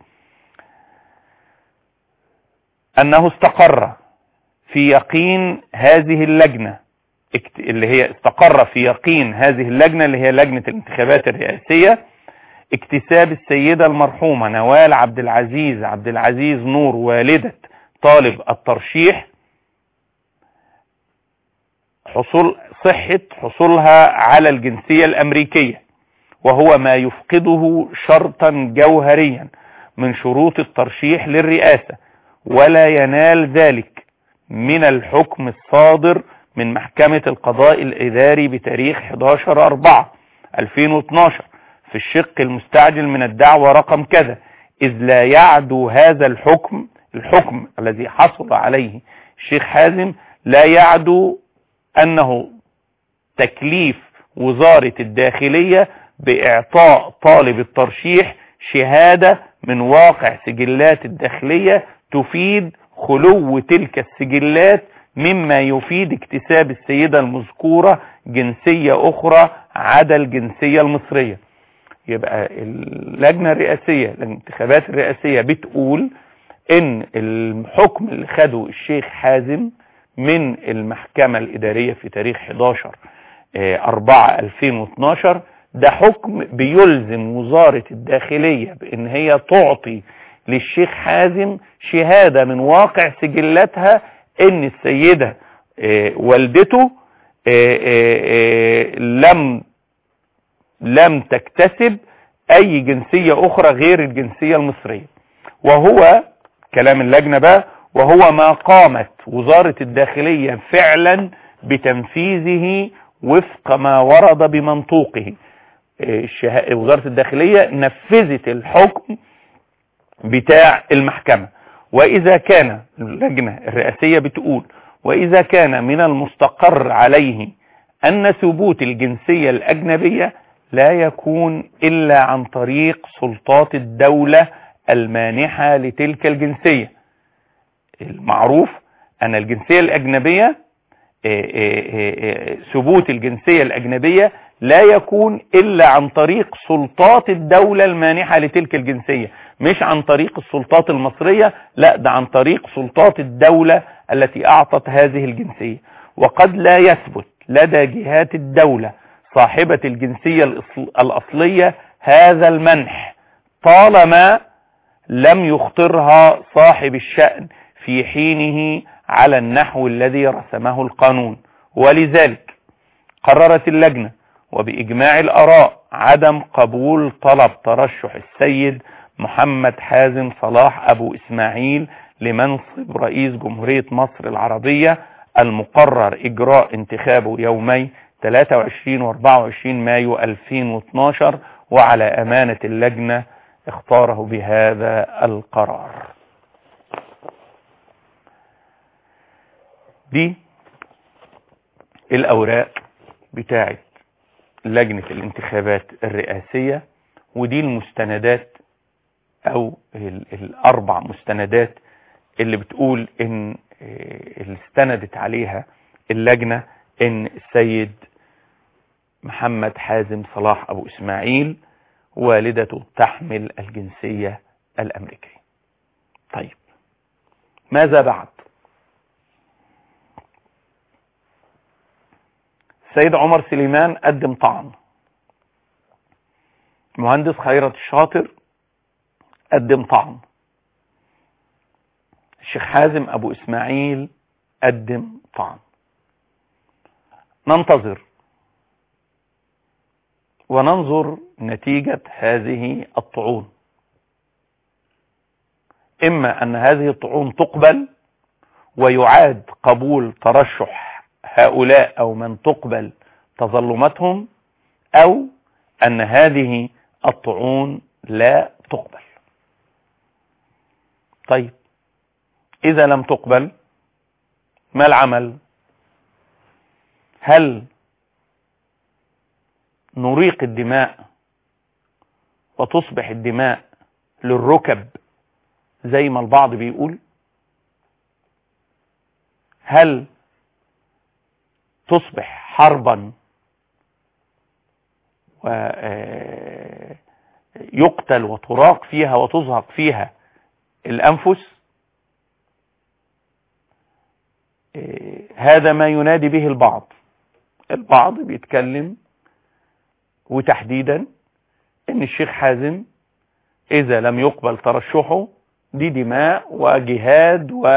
أنه استقر في يقين هذه اللجنة اللي هي استقر في يقين هذه اللجنة اللي هي لجنة الانتخابات الرئاسية اكتساب السيدة المرحومة نوال عبد العزيز عبد العزيز نور والدة طالب الترشيح حصول صحة حصولها على الجنسية الأمريكية، وهو ما يفقده شرطا جوهريا من شروط الترشيح للرئاسة، ولا ينال ذلك من الحكم الصادر من محكمة القضاء الإداري بتاريخ حداشر أربعة ألفين واثناشر في الشق المستعجل من الدعوة رقم كذا، إذ لا يعدو هذا الحكم الحكم الذي حصل عليه الشيخ حازم لا يعدو أنه تكليف وزارة الداخلية بإعطاء طالب الترشيح شهادة من واقع سجلات الداخلية تفيد خلو تلك السجلات مما يفيد اكتساب السيدة المذكورة جنسية أخرى عدا الجنسية المصرية. يبقى اللجنة الرئاسية الانتخابات الرئاسية بتقول ان الحكم اللي خده الشيخ حازم من المحكمة الإدارية في تاريخ حداشر أربعة ألفين واثناشر ده حكم بيلزم وزارة الداخلية بان هي تعطي للشيخ حازم شهادة من واقع سجلاتها ان السيدة والدته لم لم تكتسب اي جنسية اخرى غير الجنسية المصرية. وهو كلام اللجنة بقى وهو ما قامت وزارة الداخلية فعلا بتنفيذه وفق ما ورد بمنطوقه. وزارة الداخلية نفذت الحكم بتاع المحكمة. وإذا كان اللجنة الرئاسية بتقول وإذا كان من المستقر عليه أن ثبوت الجنسية الأجنبية لا يكون إلا عن طريق سلطات الدولة المانحة لتلك الجنسية. المعروف أن الجنسية الأجنبية ثبوت الجنسية الأجنبية لا يكون إلا عن طريق سلطات الدولة المانحة لتلك الجنسية، مش عن طريق السلطات المصرية، لا ده عن طريق سلطات الدولة التي أعطت هذه الجنسية. وقد لا يثبت لدى جهات الدولة صاحبة الجنسية الأصلية هذا المنح طالما لم يخطرها صاحب الشأن في حينه على النحو الذي رسمه القانون. ولذلك قررت اللجنة وبإجماع الآراء عدم قبول طلب ترشح السيد محمد حازم صلاح أبو إسماعيل لمنصب رئيس جمهورية مصر العربية المقرر إجراء انتخابه يومي ثلاثة وعشرين و أربعة وعشرين مايو ألفين واثناشر، وعلى أمانة اللجنة اختاره بهذا القرار. دي الأوراق بتاعت لجنة الانتخابات الرئاسية، ودي المستندات أو الأربع مستندات اللي بتقول إن اللي استندت عليها اللجنة إن السيد محمد حازم صلاح أبو إسماعيل والدته تحمل الجنسية الأمريكية. طيب ماذا بعد؟ السيد عمر سليمان قدم طعن، المهندس خيرت الشاطر قدم طعن، الشيخ حازم أبو إسماعيل قدم طعن. ننتظر وننظر نتيجة هذه الطعون، إما أن هذه الطعون تقبل ويعاد قبول ترشح هؤلاء أو من تقبل تظلماتهم، أو أن هذه الطعون لا تقبل. طيب إذا لم تقبل ما العمل؟ هل نريق الدماء وتصبح الدماء للركب زي ما البعض بيقول؟ هل تصبح حربا ويقتل وتراق فيها وتزهق فيها الأنفس، هذا ما ينادي به البعض. البعض بيتكلم وتحديدا ان الشيخ حازم اذا لم يقبل ترشحه دي دماء وجهاد، و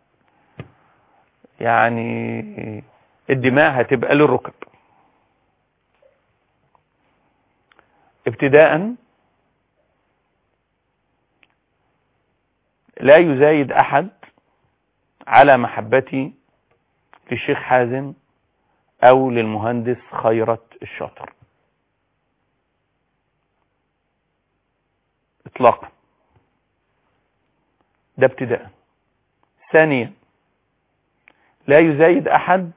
يعني الدماء هتبقى للركب. ابتداء لا يزايد احد على محبتي للشيخ حازم او للمهندس خيرت الشاطر اطلاقا، ده ابتداء. ثانيا لا يزايد احد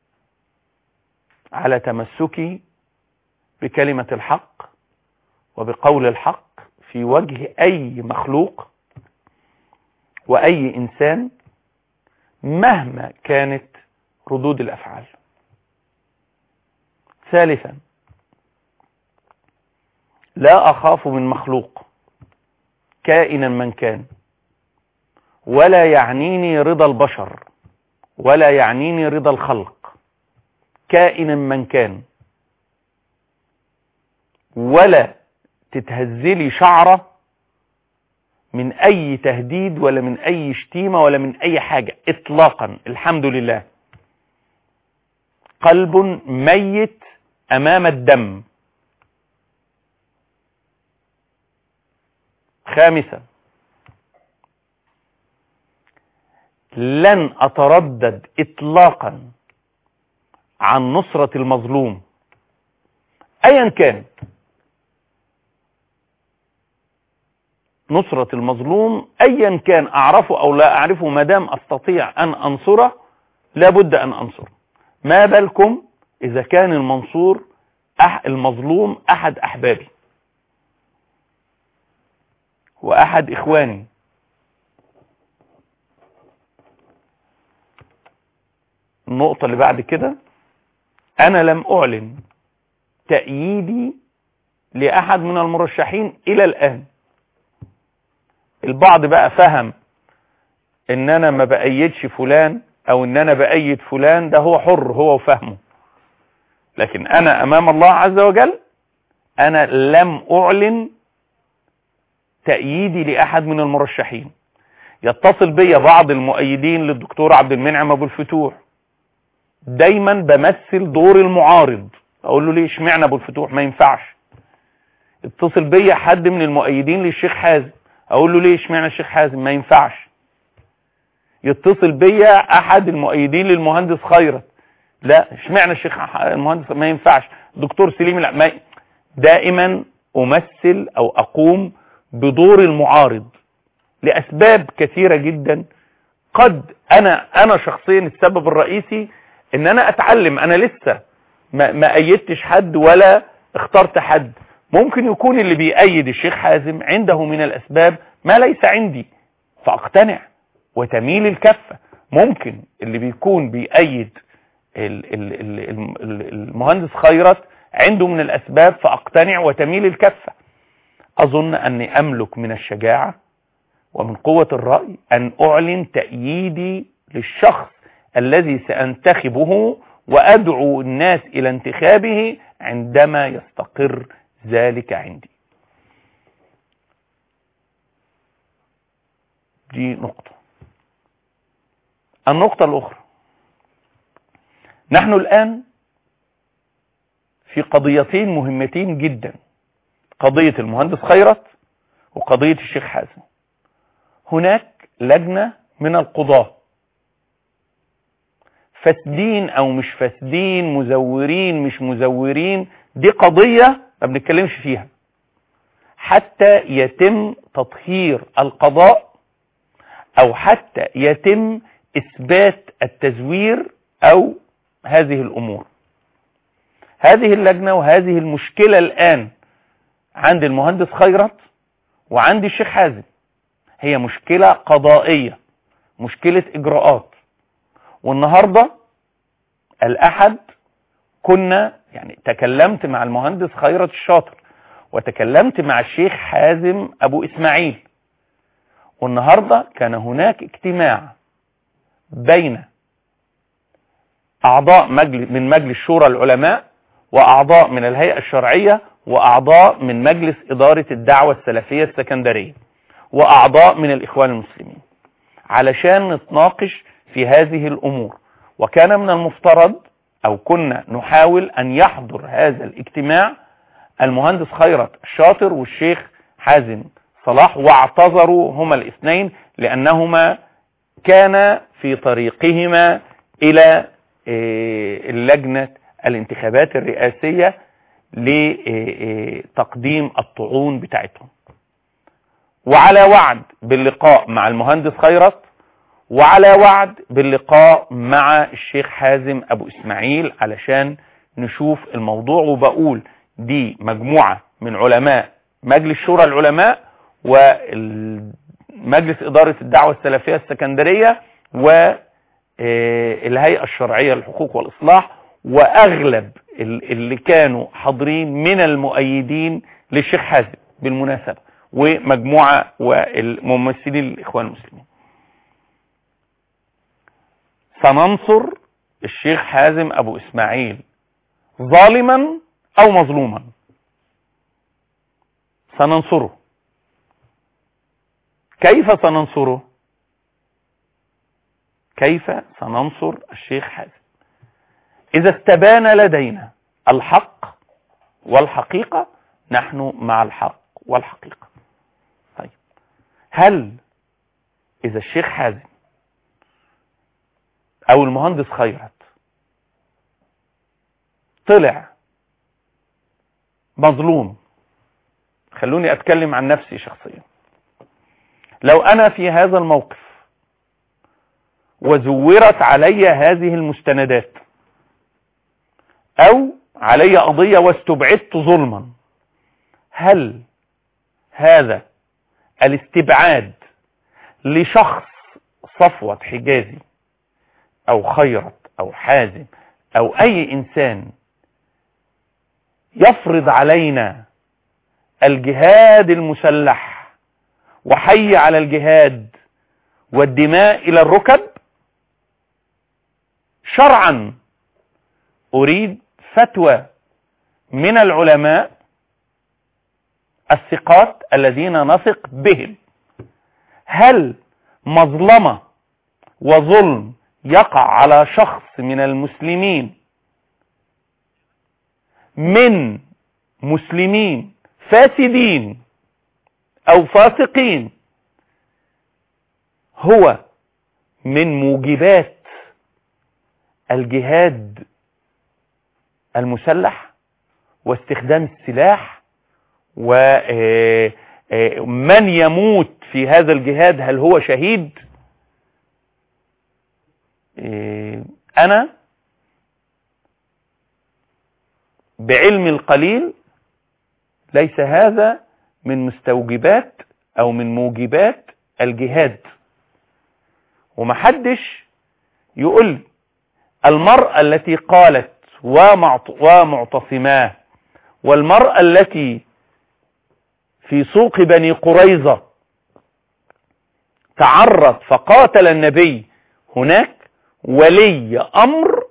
على تمسكي بكلمة الحق وبقول الحق في وجه اي مخلوق واي انسان مهما كانت ردود الافعال. ثالثا لا اخاف من مخلوق كائنا من كان، ولا يعنيني رضا البشر ولا يعنيني رضا الخلق كائنا من كان، ولا تتهزلي شعرة من اي تهديد ولا من اي شتيمة ولا من اي حاجة اطلاقا. الحمد لله قلب ميت امام الدم. خامسا لن اتردد اطلاقا عن نصرة المظلوم ايا كان. نصرة المظلوم ايا كان اعرفه او لا اعرفه، ما دام استطيع ان انصره لابد ان انصره. ما بالكم اذا كان المنصور أح المظلوم احد احبابي واحد اخواني. النقطة اللي بعد كده، انا لم اعلن تأييدي لاحد من المرشحين الى الان. البعض بقى فهم ان انا ما بأيدش فلان او ان انا بأيد فلان، ده هو حر هو وفهمه. لكن انا امام الله عز وجل انا لم اعلن تأييدي لاحد من المرشحين. يتصل بي بعض المؤيدين للدكتور عبد المنعم ابو الفتوح، دايما بمثل دور المعارض، اقول له ليه اشمعنى ابو الفتوح ما ينفعش. يتصل بي حد من المؤيدين للشيخ حازم، اقول له ليه اشمعنى الشيخ حازم ما ينفعش. يتصل بي احد المؤيدين للمهندس خيرت، لا اشمعنى الشيخ المهندس ما ينفعش. دكتور سليم لا ما. دائما امثل او اقوم بدور المعارض لاسباب كثيرة جدا. قد انا انا شخصيا السبب الرئيسي ان انا اتعلم، انا لسه ما, ما ايدتش حد ولا اخترت حد. ممكن يكون اللي بيأيد الشيخ حازم عنده من الاسباب ما ليس عندي فاقتنع وتميل الكفة. ممكن اللي بيكون بيأيد المهندس خيرت عنده من الاسباب فاقتنع وتميل الكفة. اظن اني املك من الشجاعة ومن قوة الرأي ان اعلن تأييدي للشخص الذي سانتخبه وادعو الناس الى انتخابه عندما يستقر ذلك عندي. دي نقطة. النقطة الاخرى، نحن الان في قضيتين مهمتين جدا، قضية المهندس خيرت وقضية الشيخ حازم. هناك لجنة من القضاة فاسدين او مش فاسدين، مزورين مش مزورين، دي قضية ما بنتكلمش فيها حتى يتم تطهير القضاء او حتى يتم اثبات التزوير او هذه الامور. هذه اللجنة وهذه المشكلة الان عند المهندس خيرت وعند الشيخ حازم هي مشكلة قضائية، مشكلة اجراءات. والنهاردة الأحد كنا يعني تكلمت مع المهندس خيرت الشاطر وتكلمت مع الشيخ حازم أبو إسماعيل، والنهاردة كان هناك اجتماع بين أعضاء مجلس من مجلس شورى العلماء وأعضاء من الهيئة الشرعية وأعضاء من مجلس إدارة الدعوة السلفية السكندرية وأعضاء من الإخوان المسلمين علشان نتناقش في هذه الأمور. وكان من المفترض أو كنا نحاول أن يحضر هذا الاجتماع المهندس خيرت الشاطر والشيخ حازم صلاح، واعتذروا هما الاثنين لأنهما كان في طريقهما إلى اللجنة الانتخابات الرئاسية لتقديم الطعون بتاعتهم، وعلى وعد باللقاء مع المهندس خيرت وعلى وعد باللقاء مع الشيخ حازم أبو إسماعيل علشان نشوف الموضوع. وبقول دي مجموعة من علماء مجلس شورى العلماء ومجلس إدارة الدعوة السلفية السكندرية والهيئة الشرعية للحقوق والإصلاح، وأغلب اللي كانوا حاضرين من المؤيدين للشيخ حازم بالمناسبة ومجموعة والممثلين للإخوان المسلمين. سننصر الشيخ حازم أبو إسماعيل ظالما أو مظلوما، سننصره. كيف سننصره؟ كيف سننصر الشيخ حازم؟ إذا استبان لدينا الحق والحقيقة نحن مع الحق والحقيقة. طيب، هل إذا الشيخ حازم أو المهندس خيرت طلع مظلوم، خلوني أتكلم عن نفسي شخصيا، لو أنا في هذا الموقف وزورت علي هذه المستندات أو علي قضية واستبعدت ظلما، هل هذا الاستبعاد لشخص صفوة حجازي أو خيرت أو حازم أو أي إنسان يفرض علينا الجهاد المسلح وحي على الجهاد والدماء إلى الركب؟ شرعا أريد فتوى من العلماء الثقات الذين نثق بهم، هل مظلمة وظلم يقع على شخص من المسلمين من مسلمين فاسدين أو فاسقين هو من موجبات الجهاد المسلح واستخدام السلاح؟ ومن يموت في هذا الجهاد هل هو شهيد؟ أنا بعلم القليل ليس هذا من مستوجبات أو من موجبات الجهاد، ومحدش يقول المرأة التي قالت ومعتصماه والمرأة التي في سوق بني قريظة تعرض فقاتل النبي، هناك ولي أمر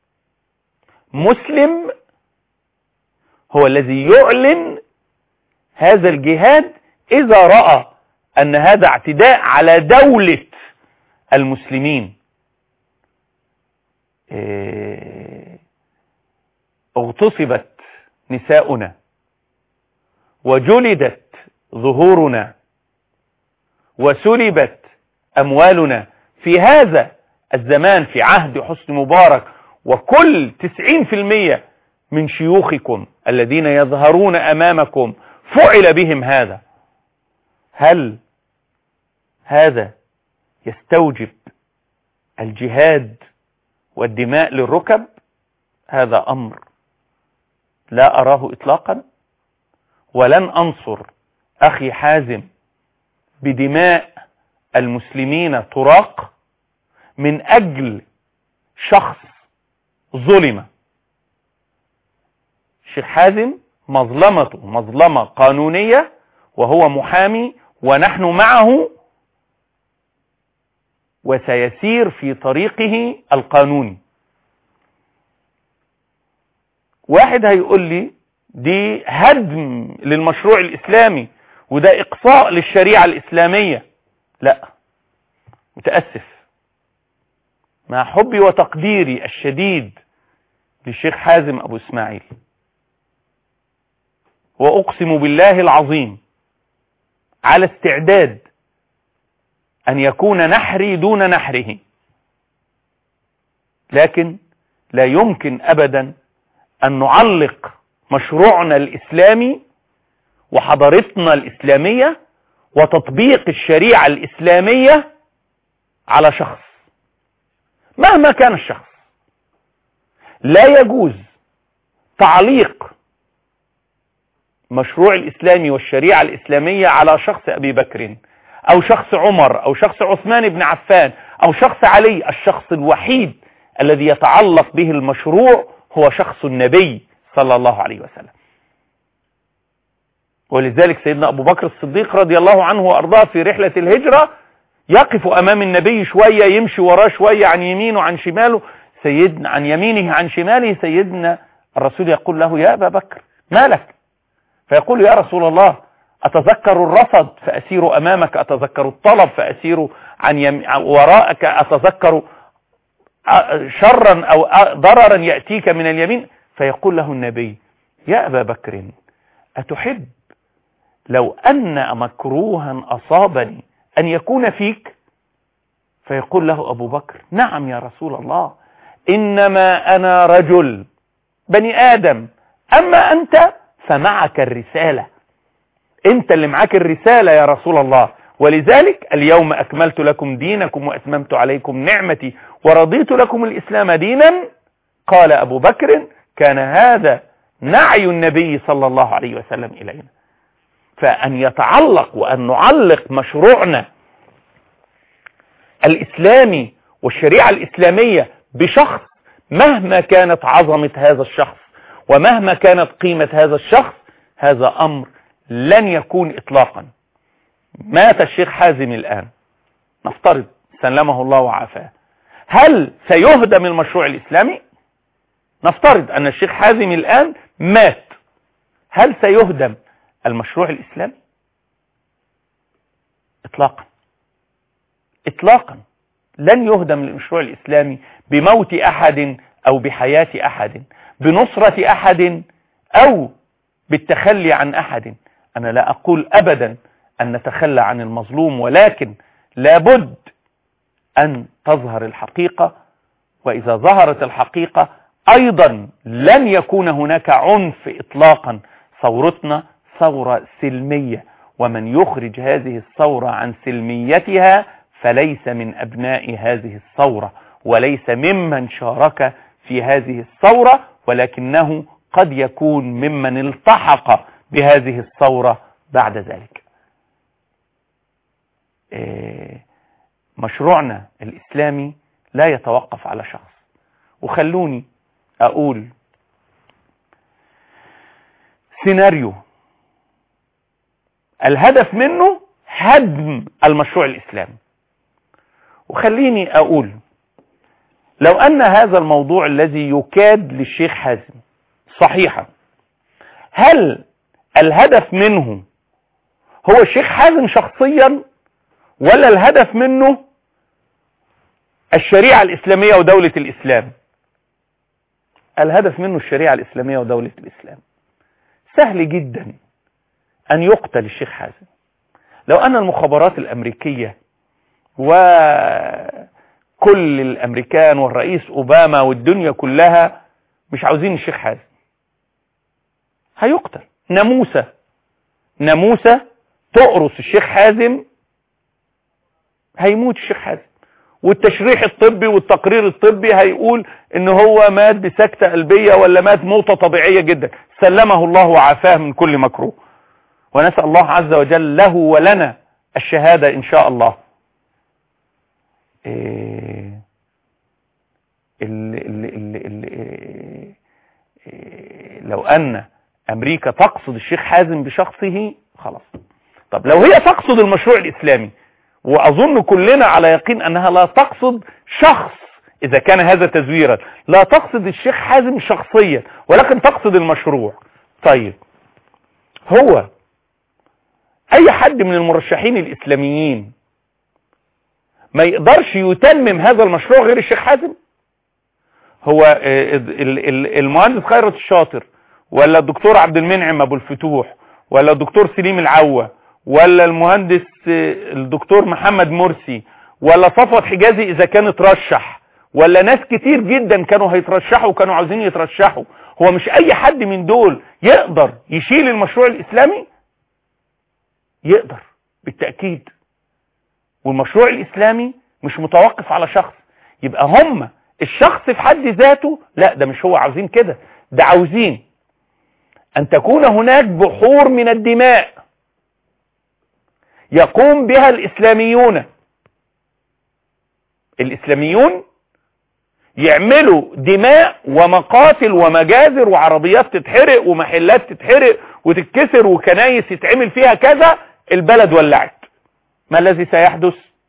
مسلم هو الذي يعلن هذا الجهاد إذا رأى أن هذا اعتداء على دولة المسلمين. اغتصبت نساؤنا وجلدت ظهورنا وسلبت أموالنا في هذا الزمان في عهد حسني مبارك، وكل تسعين في المية من شيوخكم الذين يظهرون أمامكم فعل بهم هذا. هل هذا يستوجب الجهاد والدماء للركب؟ هذا أمر لا أراه إطلاقا، ولن أنصر أخي حازم بدماء المسلمين تراق من أجل شخص ظلم. الشيخ حازم مظلمته مظلمة قانونية، وهو محامي ونحن معه، وسيسير في طريقه القانوني. واحد هيقول لي دي هدم للمشروع الإسلامي وده إقصاء للشريعة الإسلامية. لا، متأسف، مع حبي وتقديري الشديد للشيخ حازم أبو إسماعيل، وأقسم بالله العظيم على استعداد أن يكون نحري دون نحره، لكن لا يمكن أبدا أن نعلق مشروعنا الإسلامي وحضارتنا الإسلامية وتطبيق الشريعة الإسلامية على شخص مهما كان الشخص. لا يجوز تعليق مشروع الإسلامي والشريعة الإسلامية على شخص أبي بكر أو شخص عمر أو شخص عثمان بن عفان أو شخص علي. الشخص الوحيد الذي يتعلق به المشروع هو شخص النبي صلى الله عليه وسلم. ولذلك سيدنا أبو بكر الصديق رضي الله عنه وأرضاه في رحلة الهجرة يقف أمام النبي شوية، يمشي وراه شوية عن يمينه عن شماله، سيدنا عن يمينه عن شماله. سيدنا الرسول يقول له: يا أبا بكر ما لك؟ فيقول: يا رسول الله، أتذكر الرصد فأسير أمامك، أتذكر الطلب فأسير عن يم... وراءك، أتذكر شرا أو ضررا يأتيك من اليمين. فيقول له النبي: يا أبا بكر، أتحب لو أن مكروها أصابني أن يكون فيك؟ فيقول له أبو بكر: نعم يا رسول الله، إنما أنا رجل بني آدم، أما أنت فمعك الرسالة، أنت اللي معك الرسالة يا رسول الله. ولذلك اليوم أكملت لكم دينكم وأتممت عليكم نعمتي ورضيت لكم الإسلام دينا. قال أبو بكر: كان هذا نعي النبي صلى الله عليه وسلم إلينا. فأن يتعلق وأن نعلق مشروعنا الإسلامي والشريعة الإسلامية بشخص مهما كانت عظمة هذا الشخص ومهما كانت قيمة هذا الشخص، هذا أمر لن يكون إطلاقا. مات الشيخ حازم الآن، نفترض سلمه الله وعافاه، هل سيهدم المشروع الإسلامي؟ نفترض أن الشيخ حازم الآن مات، هل سيهدم المشروع الإسلامي؟ إطلاقا إطلاقا لن يهدم المشروع الإسلامي بموت أحد أو بحياة أحد، بنصرة أحد أو بالتخلي عن أحد. أنا لا أقول أبدا أن نتخلى عن المظلوم، ولكن لابد أن تظهر الحقيقة، وإذا ظهرت الحقيقة أيضا لن يكون هناك عنف إطلاقا. ثورتنا ثورة سلمية، ومن يخرج هذه الثورة عن سلميتها فليس من أبناء هذه الثورة وليس ممن شارك في هذه الثورة، ولكنه قد يكون ممن التحق بهذه الثورة بعد ذلك. مشروعنا الإسلامي لا يتوقف على شخص. وخلوني أقول سيناريو الهدف منه هدم المشروع الإسلامي. وخليني أقول لو أن هذا الموضوع الذي يكاد للشيخ حازم صحيحا، هل الهدف منه هو الشيخ حازم شخصيا، ولا الهدف منه الشريعة الإسلامية ودولة الإسلام؟ الهدف منه الشريعة الإسلامية ودولة الإسلام. سهل جدا أن يقتل الشيخ حازم. لو أن المخابرات الأمريكية وكل الأمريكان والرئيس أوباما والدنيا كلها مش عاوزين الشيخ حازم، هيقتل. ناموسة ناموسة تقرص الشيخ حازم، هيموت الشيخ حازم. والتشريح الطبي والتقرير الطبي هيقول ان هو مات بسكتة قلبية ولا مات موتة طبيعية جدا، سلمه الله وعافاه من كل مكروه. ونسأل الله عز وجل له ولنا الشهادة ان شاء الله. إيه ال ال ال ال لو ان امريكا تقصد الشيخ حازم بشخصه خلاص. طب لو هي تقصد المشروع الاسلامي، واظن كلنا على يقين انها لا تقصد شخص، اذا كان هذا تزويرا، لا تقصد الشيخ حازم شخصيا ولكن تقصد المشروع. طيب هو اي حد من المرشحين الاسلاميين ما يقدرش يتمم هذا المشروع غير الشيخ حازم؟ هو المهندس خيرت الشاطر ولا الدكتور عبد المنعم ابو الفتوح ولا الدكتور سليم العوة ولا المهندس الدكتور محمد مرسي ولا صفوت حجازي اذا كان اترشح ولا ناس كتير جدا كانوا هيترشحوا وكانوا عاوزين يترشحوا، هو مش اي حد من دول يقدر يشيل المشروع الاسلامي؟ يقدر بالتأكيد. والمشروع الاسلامي مش متوقف على شخص. يبقى هم الشخص في حد ذاته لا، ده مش هو عاوزين كده، ده عاوزين ان تكون هناك بحور من الدماء يقوم بها الاسلاميون. الاسلاميون يعملوا دماء ومقاتل ومجازر وعربيات تتحرق ومحلات تتحرق وتتكسر وكنايس يتعمل فيها كذا، البلد ولعت. ما الذي سيحدث؟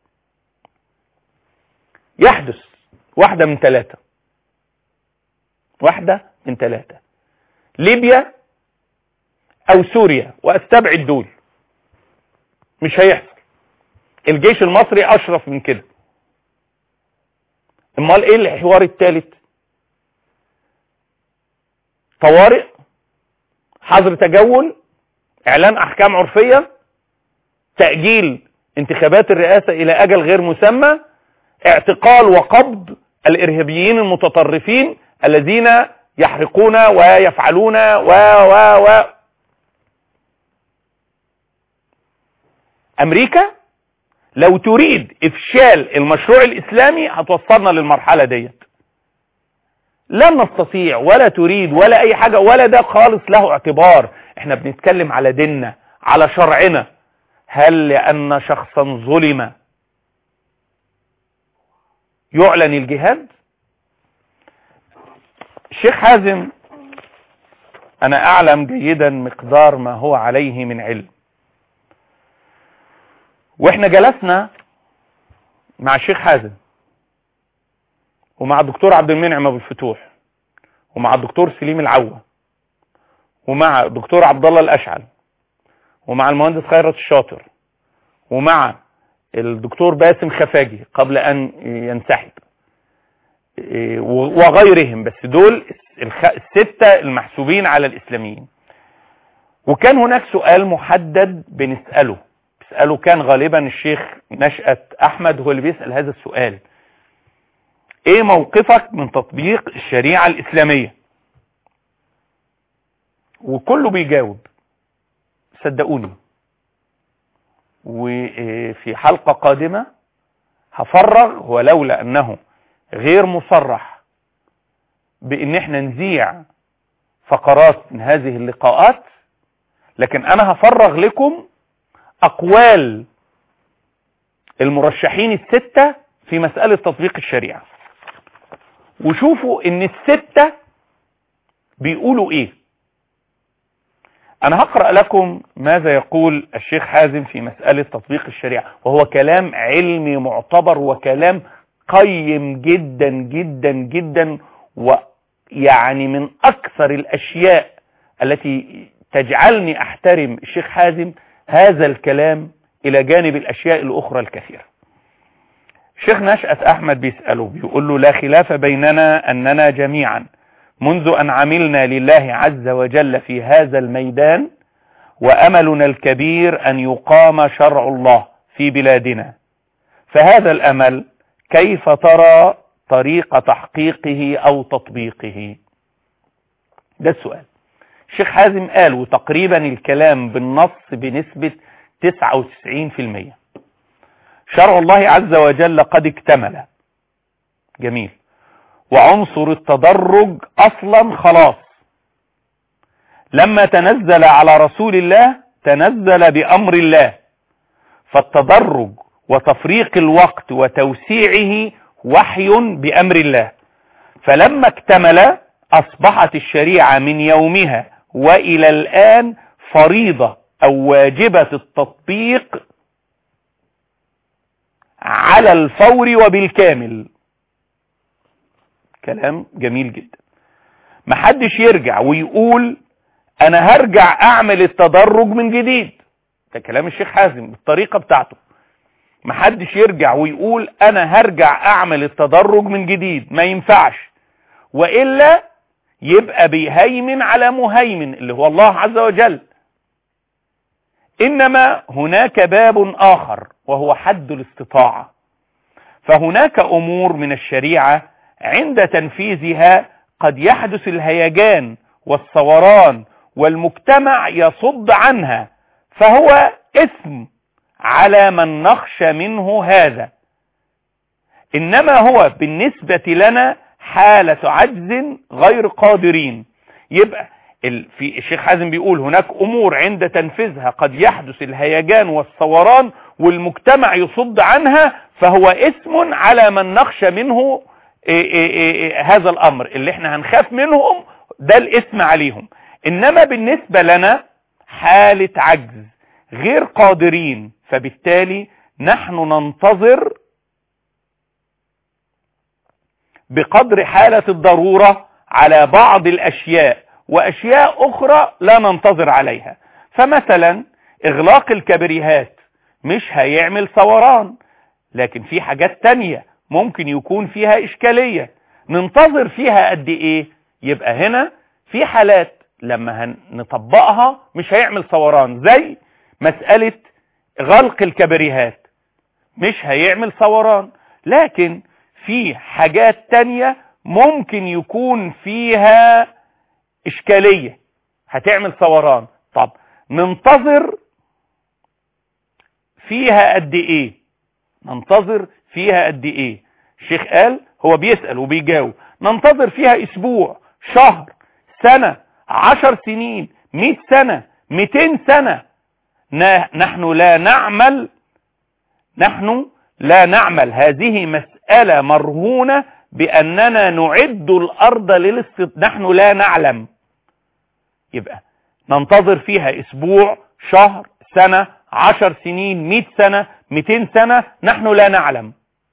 يحدث واحدة من ثلاثة، واحدة من ثلاثة، ليبيا او سوريا، واستبعد دول، مش هيحصل. الجيش المصري اشرف من كده. امال ايه الحوار الثالث؟ طوارئ، حظر تجول، اعلان احكام عرفية، تأجيل انتخابات الرئاسة الى اجل غير مسمى، اعتقال وقبض الارهابيين المتطرفين الذين يحرقون ويفعلون و و و امريكا لو تريد افشال المشروع الاسلامي هتوصلنا للمرحلة ديت. لن نستطيع ولا تريد ولا اي حاجة، ولا ده خالص له اعتبار. احنا بنتكلم على ديننا، على شرعنا. هل لان شخصا ظلم يعلن الجهاد؟ الشيخ حازم انا اعلم جيدا مقدار ما هو عليه من علم، واحنا جلسنا مع الشيخ حازم ومع الدكتور عبد المنعم ابو الفتوح ومع الدكتور سليم العوة ومع الدكتور عبد الله الاشعل ومع المهندس خيرت الشاطر ومع الدكتور باسم خفاجي قبل ان ينسحب وغيرهم، بس دول الستة المحسوبين على الاسلاميين. وكان هناك سؤال محدد بنسأله بيسأله كان غالبا الشيخ نشأت احمد هو اللي بيسأل هذا السؤال: ايه موقفك من تطبيق الشريعة الاسلامية؟ وكله بيجاوب، صدقوني. وفي حلقة قادمة هفرغ، ولولا انه غير مصرح بان احنا نذيع فقرات من هذه اللقاءات، لكن انا هفرغ لكم اقوال المرشحين الستة في مسألة تطبيق الشريعة، وشوفوا ان الستة بيقولوا ايه. انا هقرأ لكم ماذا يقول الشيخ حازم في مسألة تطبيق الشريعة، وهو كلام علمي معتبر وكلام قيم جدا جدا جدا، ويعني من اكثر الاشياء التي تجعلني احترم الشيخ حازم هذا الكلام الى جانب الاشياء الاخرى الكثيرة. الشيخ نشأت احمد بيسأله، بيقول له: لا خلاف بيننا اننا جميعا منذ ان عملنا لله عز وجل في هذا الميدان واملنا الكبير ان يقام شرع الله في بلادنا، فهذا الامل كيف ترى طريق تحقيقه او تطبيقه؟ ده السؤال. الشيخ حازم قال، وتقريبا الكلام بالنص بنسبة تسعة وتسعين بالمئة: شرع الله عز وجل قد اكتمل. جميل. وعنصر التدرج اصلا خلاص، لما تنزل على رسول الله تنزل بامر الله، فالتدرج وتفريق الوقت وتوسيعه وحي بامر الله، فلما اكتمل أصبحت الشريعة من يومها وإلى الآن فريضة أو واجبة التطبيق على الفور وبالكامل. كلام جميل جدا. محدش يرجع ويقول أنا هرجع أعمل التدرج من جديد. ده كلام الشيخ حازم بالطريقة بتاعته. محدش يرجع ويقول أنا هرجع أعمل التدرج من جديد، ما ينفعش، وإلا يبقى بيهيمن على مهيمن اللي هو الله عز وجل. إنما هناك باب آخر وهو حد الاستطاعة. فهناك أمور من الشريعة عند تنفيذها قد يحدث الهيجان والثوران والمجتمع يصد عنها، فهو إثم على من نخشى منه هذا. إنما هو بالنسبة لنا حالة عجز غير قادرين. يبقى في الشيخ حازم بيقول هناك أمور عند تنفيذها قد يحدث الهيجان والثوران والمجتمع يصد عنها، فهو اسم على من نخشى منه إيه إيه إيه هذا الأمر اللي احنا هنخاف منهم، ده الاسم عليهم. إنما بالنسبة لنا حالة عجز غير قادرين، فبالتالي نحن ننتظر بقدر حالة الضرورة على بعض الأشياء، وأشياء أخرى لا ننتظر عليها. فمثلا إغلاق الكبريهات مش هيعمل ثوران، لكن في حاجات تانية ممكن يكون فيها إشكالية ننتظر فيها قد إيه. يبقى هنا في حالات لما هنطبقها مش هيعمل ثوران، زي مسألة غلق الكبريهات مش هيعمل ثوران، لكن في حاجات تانية ممكن يكون فيها إشكالية هتعمل ثوران. طب ننتظر فيها قد إيه؟ ننتظر فيها قد إيه؟ الشيخ قال هو بيسأل وبيجاوب. ننتظر فيها أسبوع، شهر، سنة، عشر سنين، مئة سنة، مئتين سنة. نحن لا نعمل نحن لا نعمل هذه مسألة مرهونة بأننا نعد الأرض للاستطاعة. نحن لا نعلم. يبقى ننتظر فيها أسبوع، شهر، سنة، عشر سنين، مئة سنة، مئتين سنة، نحن لا نعلم.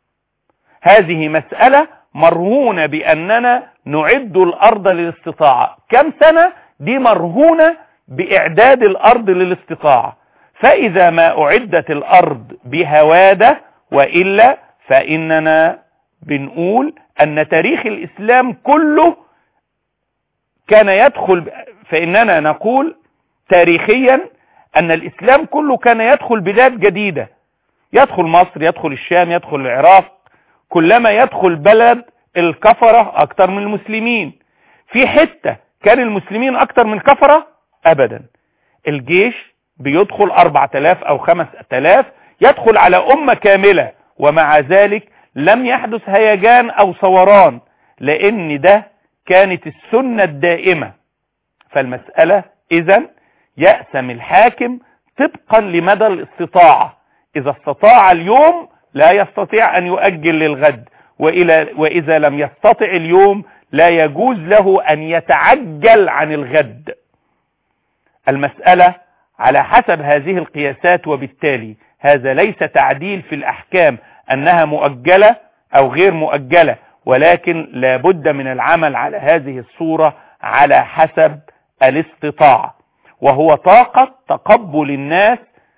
هذه مسألة مرهونة بأننا نعد الأرض للاستطاعة. كم سنة؟ دي مرهونة بإعداد الأرض للاستطاعة. فإذا ما أعدت الأرض بهوادة، وإلا فإننا بنقول أن تاريخ الإسلام كله كان يدخل، فإننا نقول تاريخيا أن الإسلام كله كان يدخل بلاد جديدة، يدخل مصر، يدخل الشام، يدخل العراق. كلما يدخل بلد الكفرة أكتر من المسلمين. في حتة كان المسلمين أكتر من كفرة؟ أبدا. الجيش بيدخل أربعة آلاف أو خمسة آلاف، يدخل على أمة كاملة، ومع ذلك لم يحدث هيجان أو ثوران، لأن ده كانت السنة الدائمة. فالمسألة إذن يأسم الحاكم طبقا لمدى الاستطاعة. إذا استطاع اليوم لا يستطيع أن يؤجل للغد، وإذا لم يستطع اليوم لا يجوز له أن يتعجل عن الغد. المسألة على حسب هذه القياسات، وبالتالي هذا ليس تعديل في الأحكام أنها مؤجلة أو غير مؤجلة، ولكن لابد من العمل على هذه الصورة على حسب الاستطاعة، وهو طاقة تقبل الناس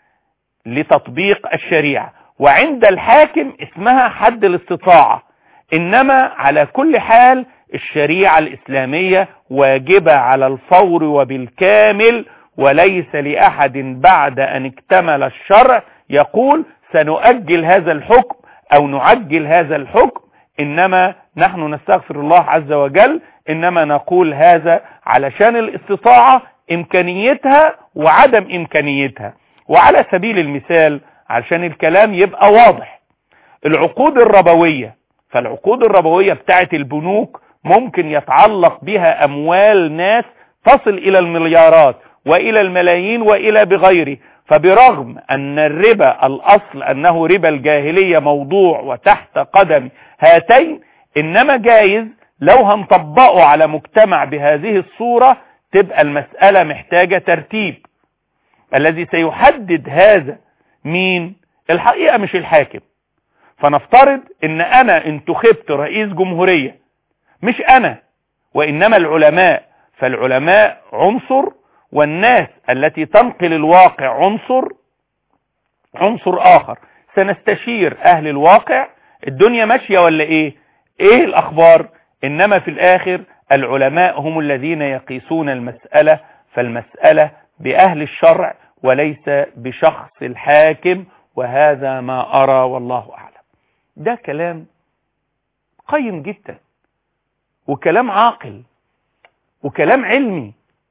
لتطبيق الشريعة. وعند الحاكم اسمها حد الاستطاعة. إنما على كل حال الشريعة الإسلامية واجبة على الفور وبالكامل، وليس لأحد بعد أن اكتمل الشرع يقول سنؤجل هذا الحكم أو نعجل هذا الحكم. إنما نحن نستغفر الله عز وجل، إنما نقول هذا علشان الاستطاعة إمكانيتها وعدم إمكانيتها. وعلى سبيل المثال علشان الكلام يبقى واضح، العقود الربوية، فالعقود الربوية بتاعت البنوك ممكن يتعلق بها أموال ناس تصل إلى المليارات وإلى الملايين وإلى بغيره. فبرغم أن الربا الأصل أنه ربا الجاهلية موضوع وتحت قدم هاتين، إنما جايز لو هنطبقه على مجتمع بهذه الصورة تبقى المسألة محتاجة ترتيب. الذي سيحدد هذا مين؟ الحقيقة مش الحاكم. فنفترض ان انا انتخبت رئيس جمهورية، مش انا وانما العلماء، فالعلماء عنصر والناس التي تنقل الواقع عنصر عنصر اخر. سنستشير اهل الواقع، الدنيا ماشية ولا ايه، ايه الاخبار. انما في الاخر العلماء هم الذين يقيسون المسألة، فالمسألة باهل الشرع وليس بشخص الحاكم، وهذا ما ارى والله اعلم. ده كلام قيم جدا، وكلام عاقل، وكلام علمي.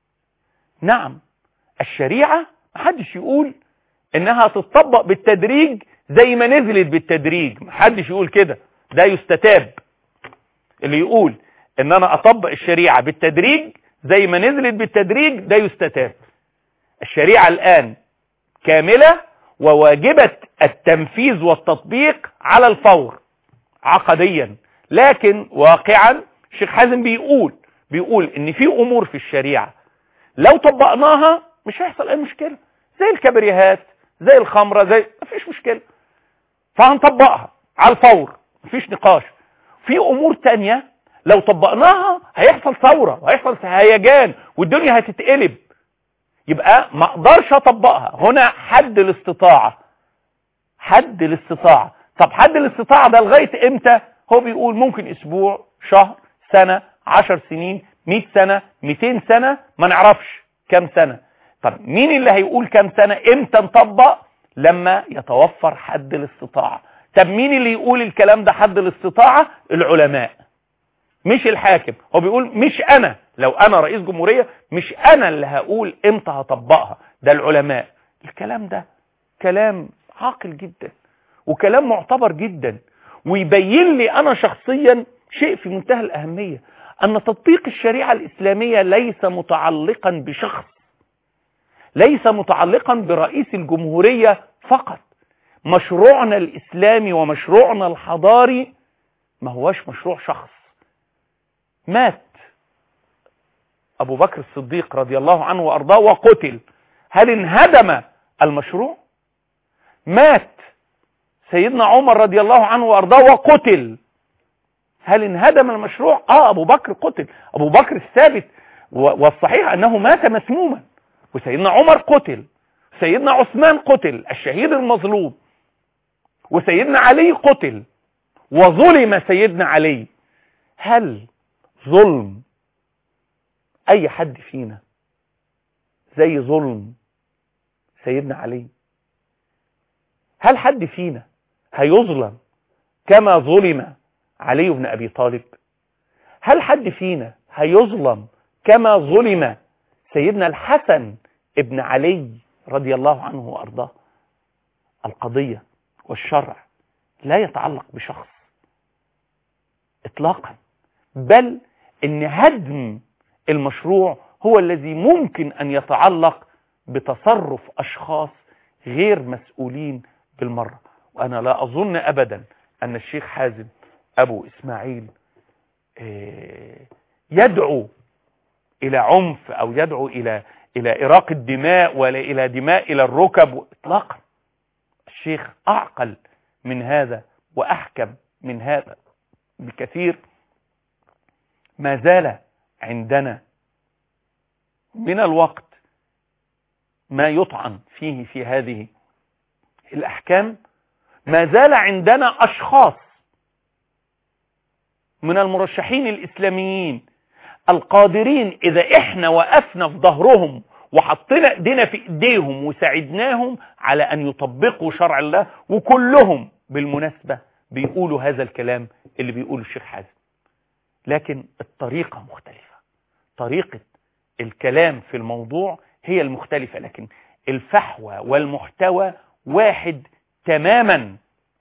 نعم الشريعة محدش يقول انها تطبق بالتدريج زي ما نزلت بالتدريج، محدش يقول كده، ده يستتاب. اللي يقول ان انا اطبق الشريعة بالتدريج زي ما نزلت بالتدريج ده يستتاب. الشريعة الان كاملة وواجبة التنفيذ والتطبيق على الفور عقديا، لكن واقعا الشيخ حازم بيقول بيقول ان في امور في الشريعة لو طبقناها مش هيحصل اي مشكلة، زي الكبريهات، زي الخمرة، زي مفيش مشكلة، فهنطبقها على الفور مفيش نقاش. في امور تانية لو طبقناها هيحصل ثورة وهيحصل هيجان والدنيا هتتقلب، يبقى ما اقدرش اطبقها. هنا حد الاستطاعة، حد الاستطاعة. طب حد الاستطاعة ده لغاية امتى؟ هو بيقول ممكن اسبوع، شهر، سنة، عشر سنين، مئة سنة، مئتين سنة، ما نعرفش كم سنة. طب مين اللي هيقول كم سنة؟ امتى نطبق؟ لما يتوفر حد الاستطاعة. طب مين اللي يقول الكلام ده حد الاستطاعة؟ العلماء مش الحاكم. هو بيقول مش انا، لو انا رئيس جمهورية مش انا اللي هقول امتى هطبقها، ده العلماء. الكلام ده كلام عاقل جدا وكلام معتبر جدا، ويبين لي انا شخصيا شيء في منتهى الاهمية، ان تطبيق الشريعة الاسلامية ليس متعلقا بشخص، ليس متعلقا برئيس الجمهورية فقط. مشروعنا الاسلامي ومشروعنا الحضاري ما هوش مشروع شخص. مات ابو بكر الصديق رضي الله عنه وارضاه وقتل، هل انهدم المشروع؟ مات سيدنا عمر رضي الله عنه وارضاه وقتل، هل انهدم المشروع؟ اه ابو بكر قتل، ابو بكر الثابت والصحيح انه مات مسموما، وسيدنا عمر قتل، سيدنا عثمان قتل الشهيد المظلوم، وسيدنا علي قتل وظلم سيدنا علي. هل ظلم اي حد فينا زي ظلم سيدنا علي؟ هل حد فينا هيظلم كما ظلم علي بن ابي طالب؟ هل حد فينا هيظلم كما ظلم سيدنا الحسن ابن علي رضي الله عنه وارضاه؟ القضية والشرع لا يتعلق بشخص اطلاقا، بل ان هدم المشروع هو الذي ممكن ان يتعلق بتصرف اشخاص غير مسؤولين بالمرة. وانا لا اظن ابدا ان الشيخ حازم ابو اسماعيل يدعو الى عنف او يدعو الى الى اراق الدماء ولا الى دماء الى الركب اطلاقا. الشيخ اعقل من هذا واحكم من هذا بكثير. ما زال عندنا من الوقت ما يطعن فيه في هذه الأحكام، ما زال عندنا أشخاص من المرشحين الإسلاميين القادرين إذا إحنا وقفنا في ظهرهم وحطينا إيدينا في إيديهم وساعدناهم على أن يطبقوا شرع الله، وكلهم بالمناسبة بيقولوا هذا الكلام اللي بيقوله الشيخ حازم، لكن الطريقة مختلفة، طريقة الكلام في الموضوع هي المختلفة، لكن الفحوى والمحتوى واحد تماما.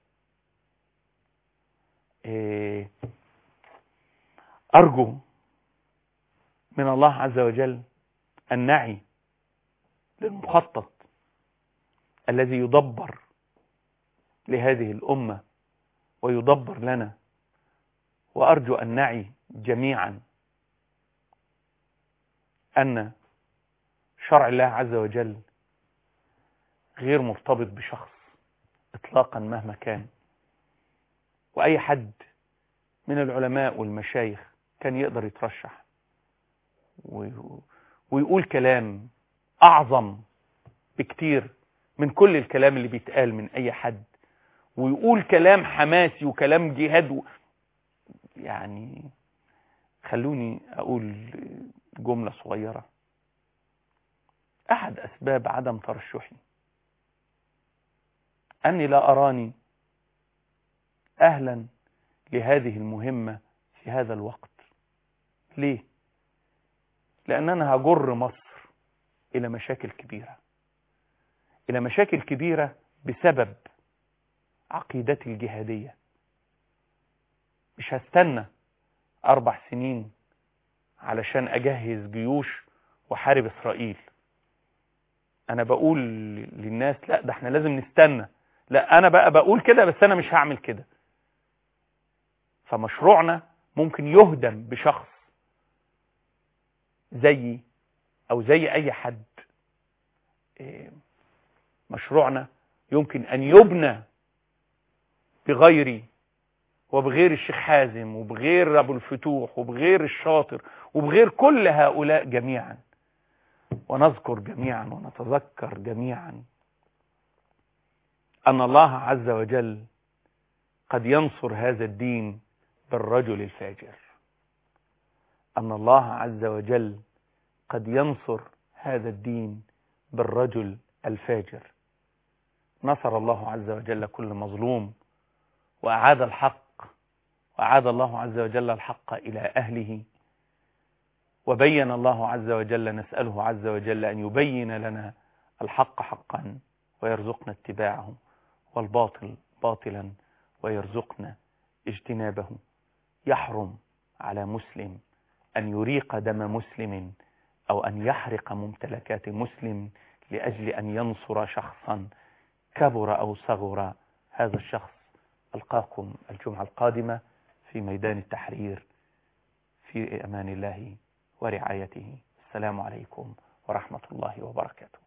أرجو من الله عز وجل أن نعي للمخطط الذي يدبر لهذه الأمة ويدبر لنا، وأرجو أن نعي جميعا أن شرع الله عز وجل غير مرتبط بشخص إطلاقا مهما كان. وأي حد من العلماء والمشايخ كان يقدر يترشح ويقول كلام أعظم بكتير من كل الكلام اللي بيتقال من أي حد، ويقول كلام حماسي وكلام جهاد و... يعني خلوني أقول جملة صغيرة. أحد أسباب عدم ترشحي أني لا أراني أهلا لهذه المهمة في هذا الوقت. ليه؟ لأن أنا هجر مصر إلى مشاكل كبيرة، إلى مشاكل كبيرة بسبب عقيدتي الجهادية. مش هستنى أربع سنين علشان أجهز جيوش وحارب إسرائيل. أنا بقول للناس لا، ده احنا لازم نستنى. لا، أنا بقى بقول كده بس أنا مش هعمل كده. فمشروعنا ممكن يهدم بشخص زيي أو زي أي حد. مشروعنا يمكن أن يبنى بغيري وبغير الشيخ حازم وبغير أبو الفتوح وبغير الشاطر وبغير كل هؤلاء جميعا. ونذكر جميعا ونتذكر جميعا أن الله عز وجل قد ينصر هذا الدين بالرجل الفاجر. أن الله عز وجل قد ينصر هذا الدين بالرجل الفاجر. نصر الله عز وجل كل مظلوم، وأعاد الحق وأعاد الله عز وجل الحق إلى أهله، وبين الله عز وجل. نسأله عز وجل أن يبين لنا الحق حقا ويرزقنا اتباعه، والباطل باطلا ويرزقنا اجتنابه. يحرم على مسلم أن يريق دم مسلم أو أن يحرق ممتلكات مسلم لأجل أن ينصر شخصا كبر أو صغر هذا الشخص. ألقاكم الجمعة القادمة في ميدان التحرير في أمان الله ورعايته. السلام عليكم ورحمة الله وبركاته.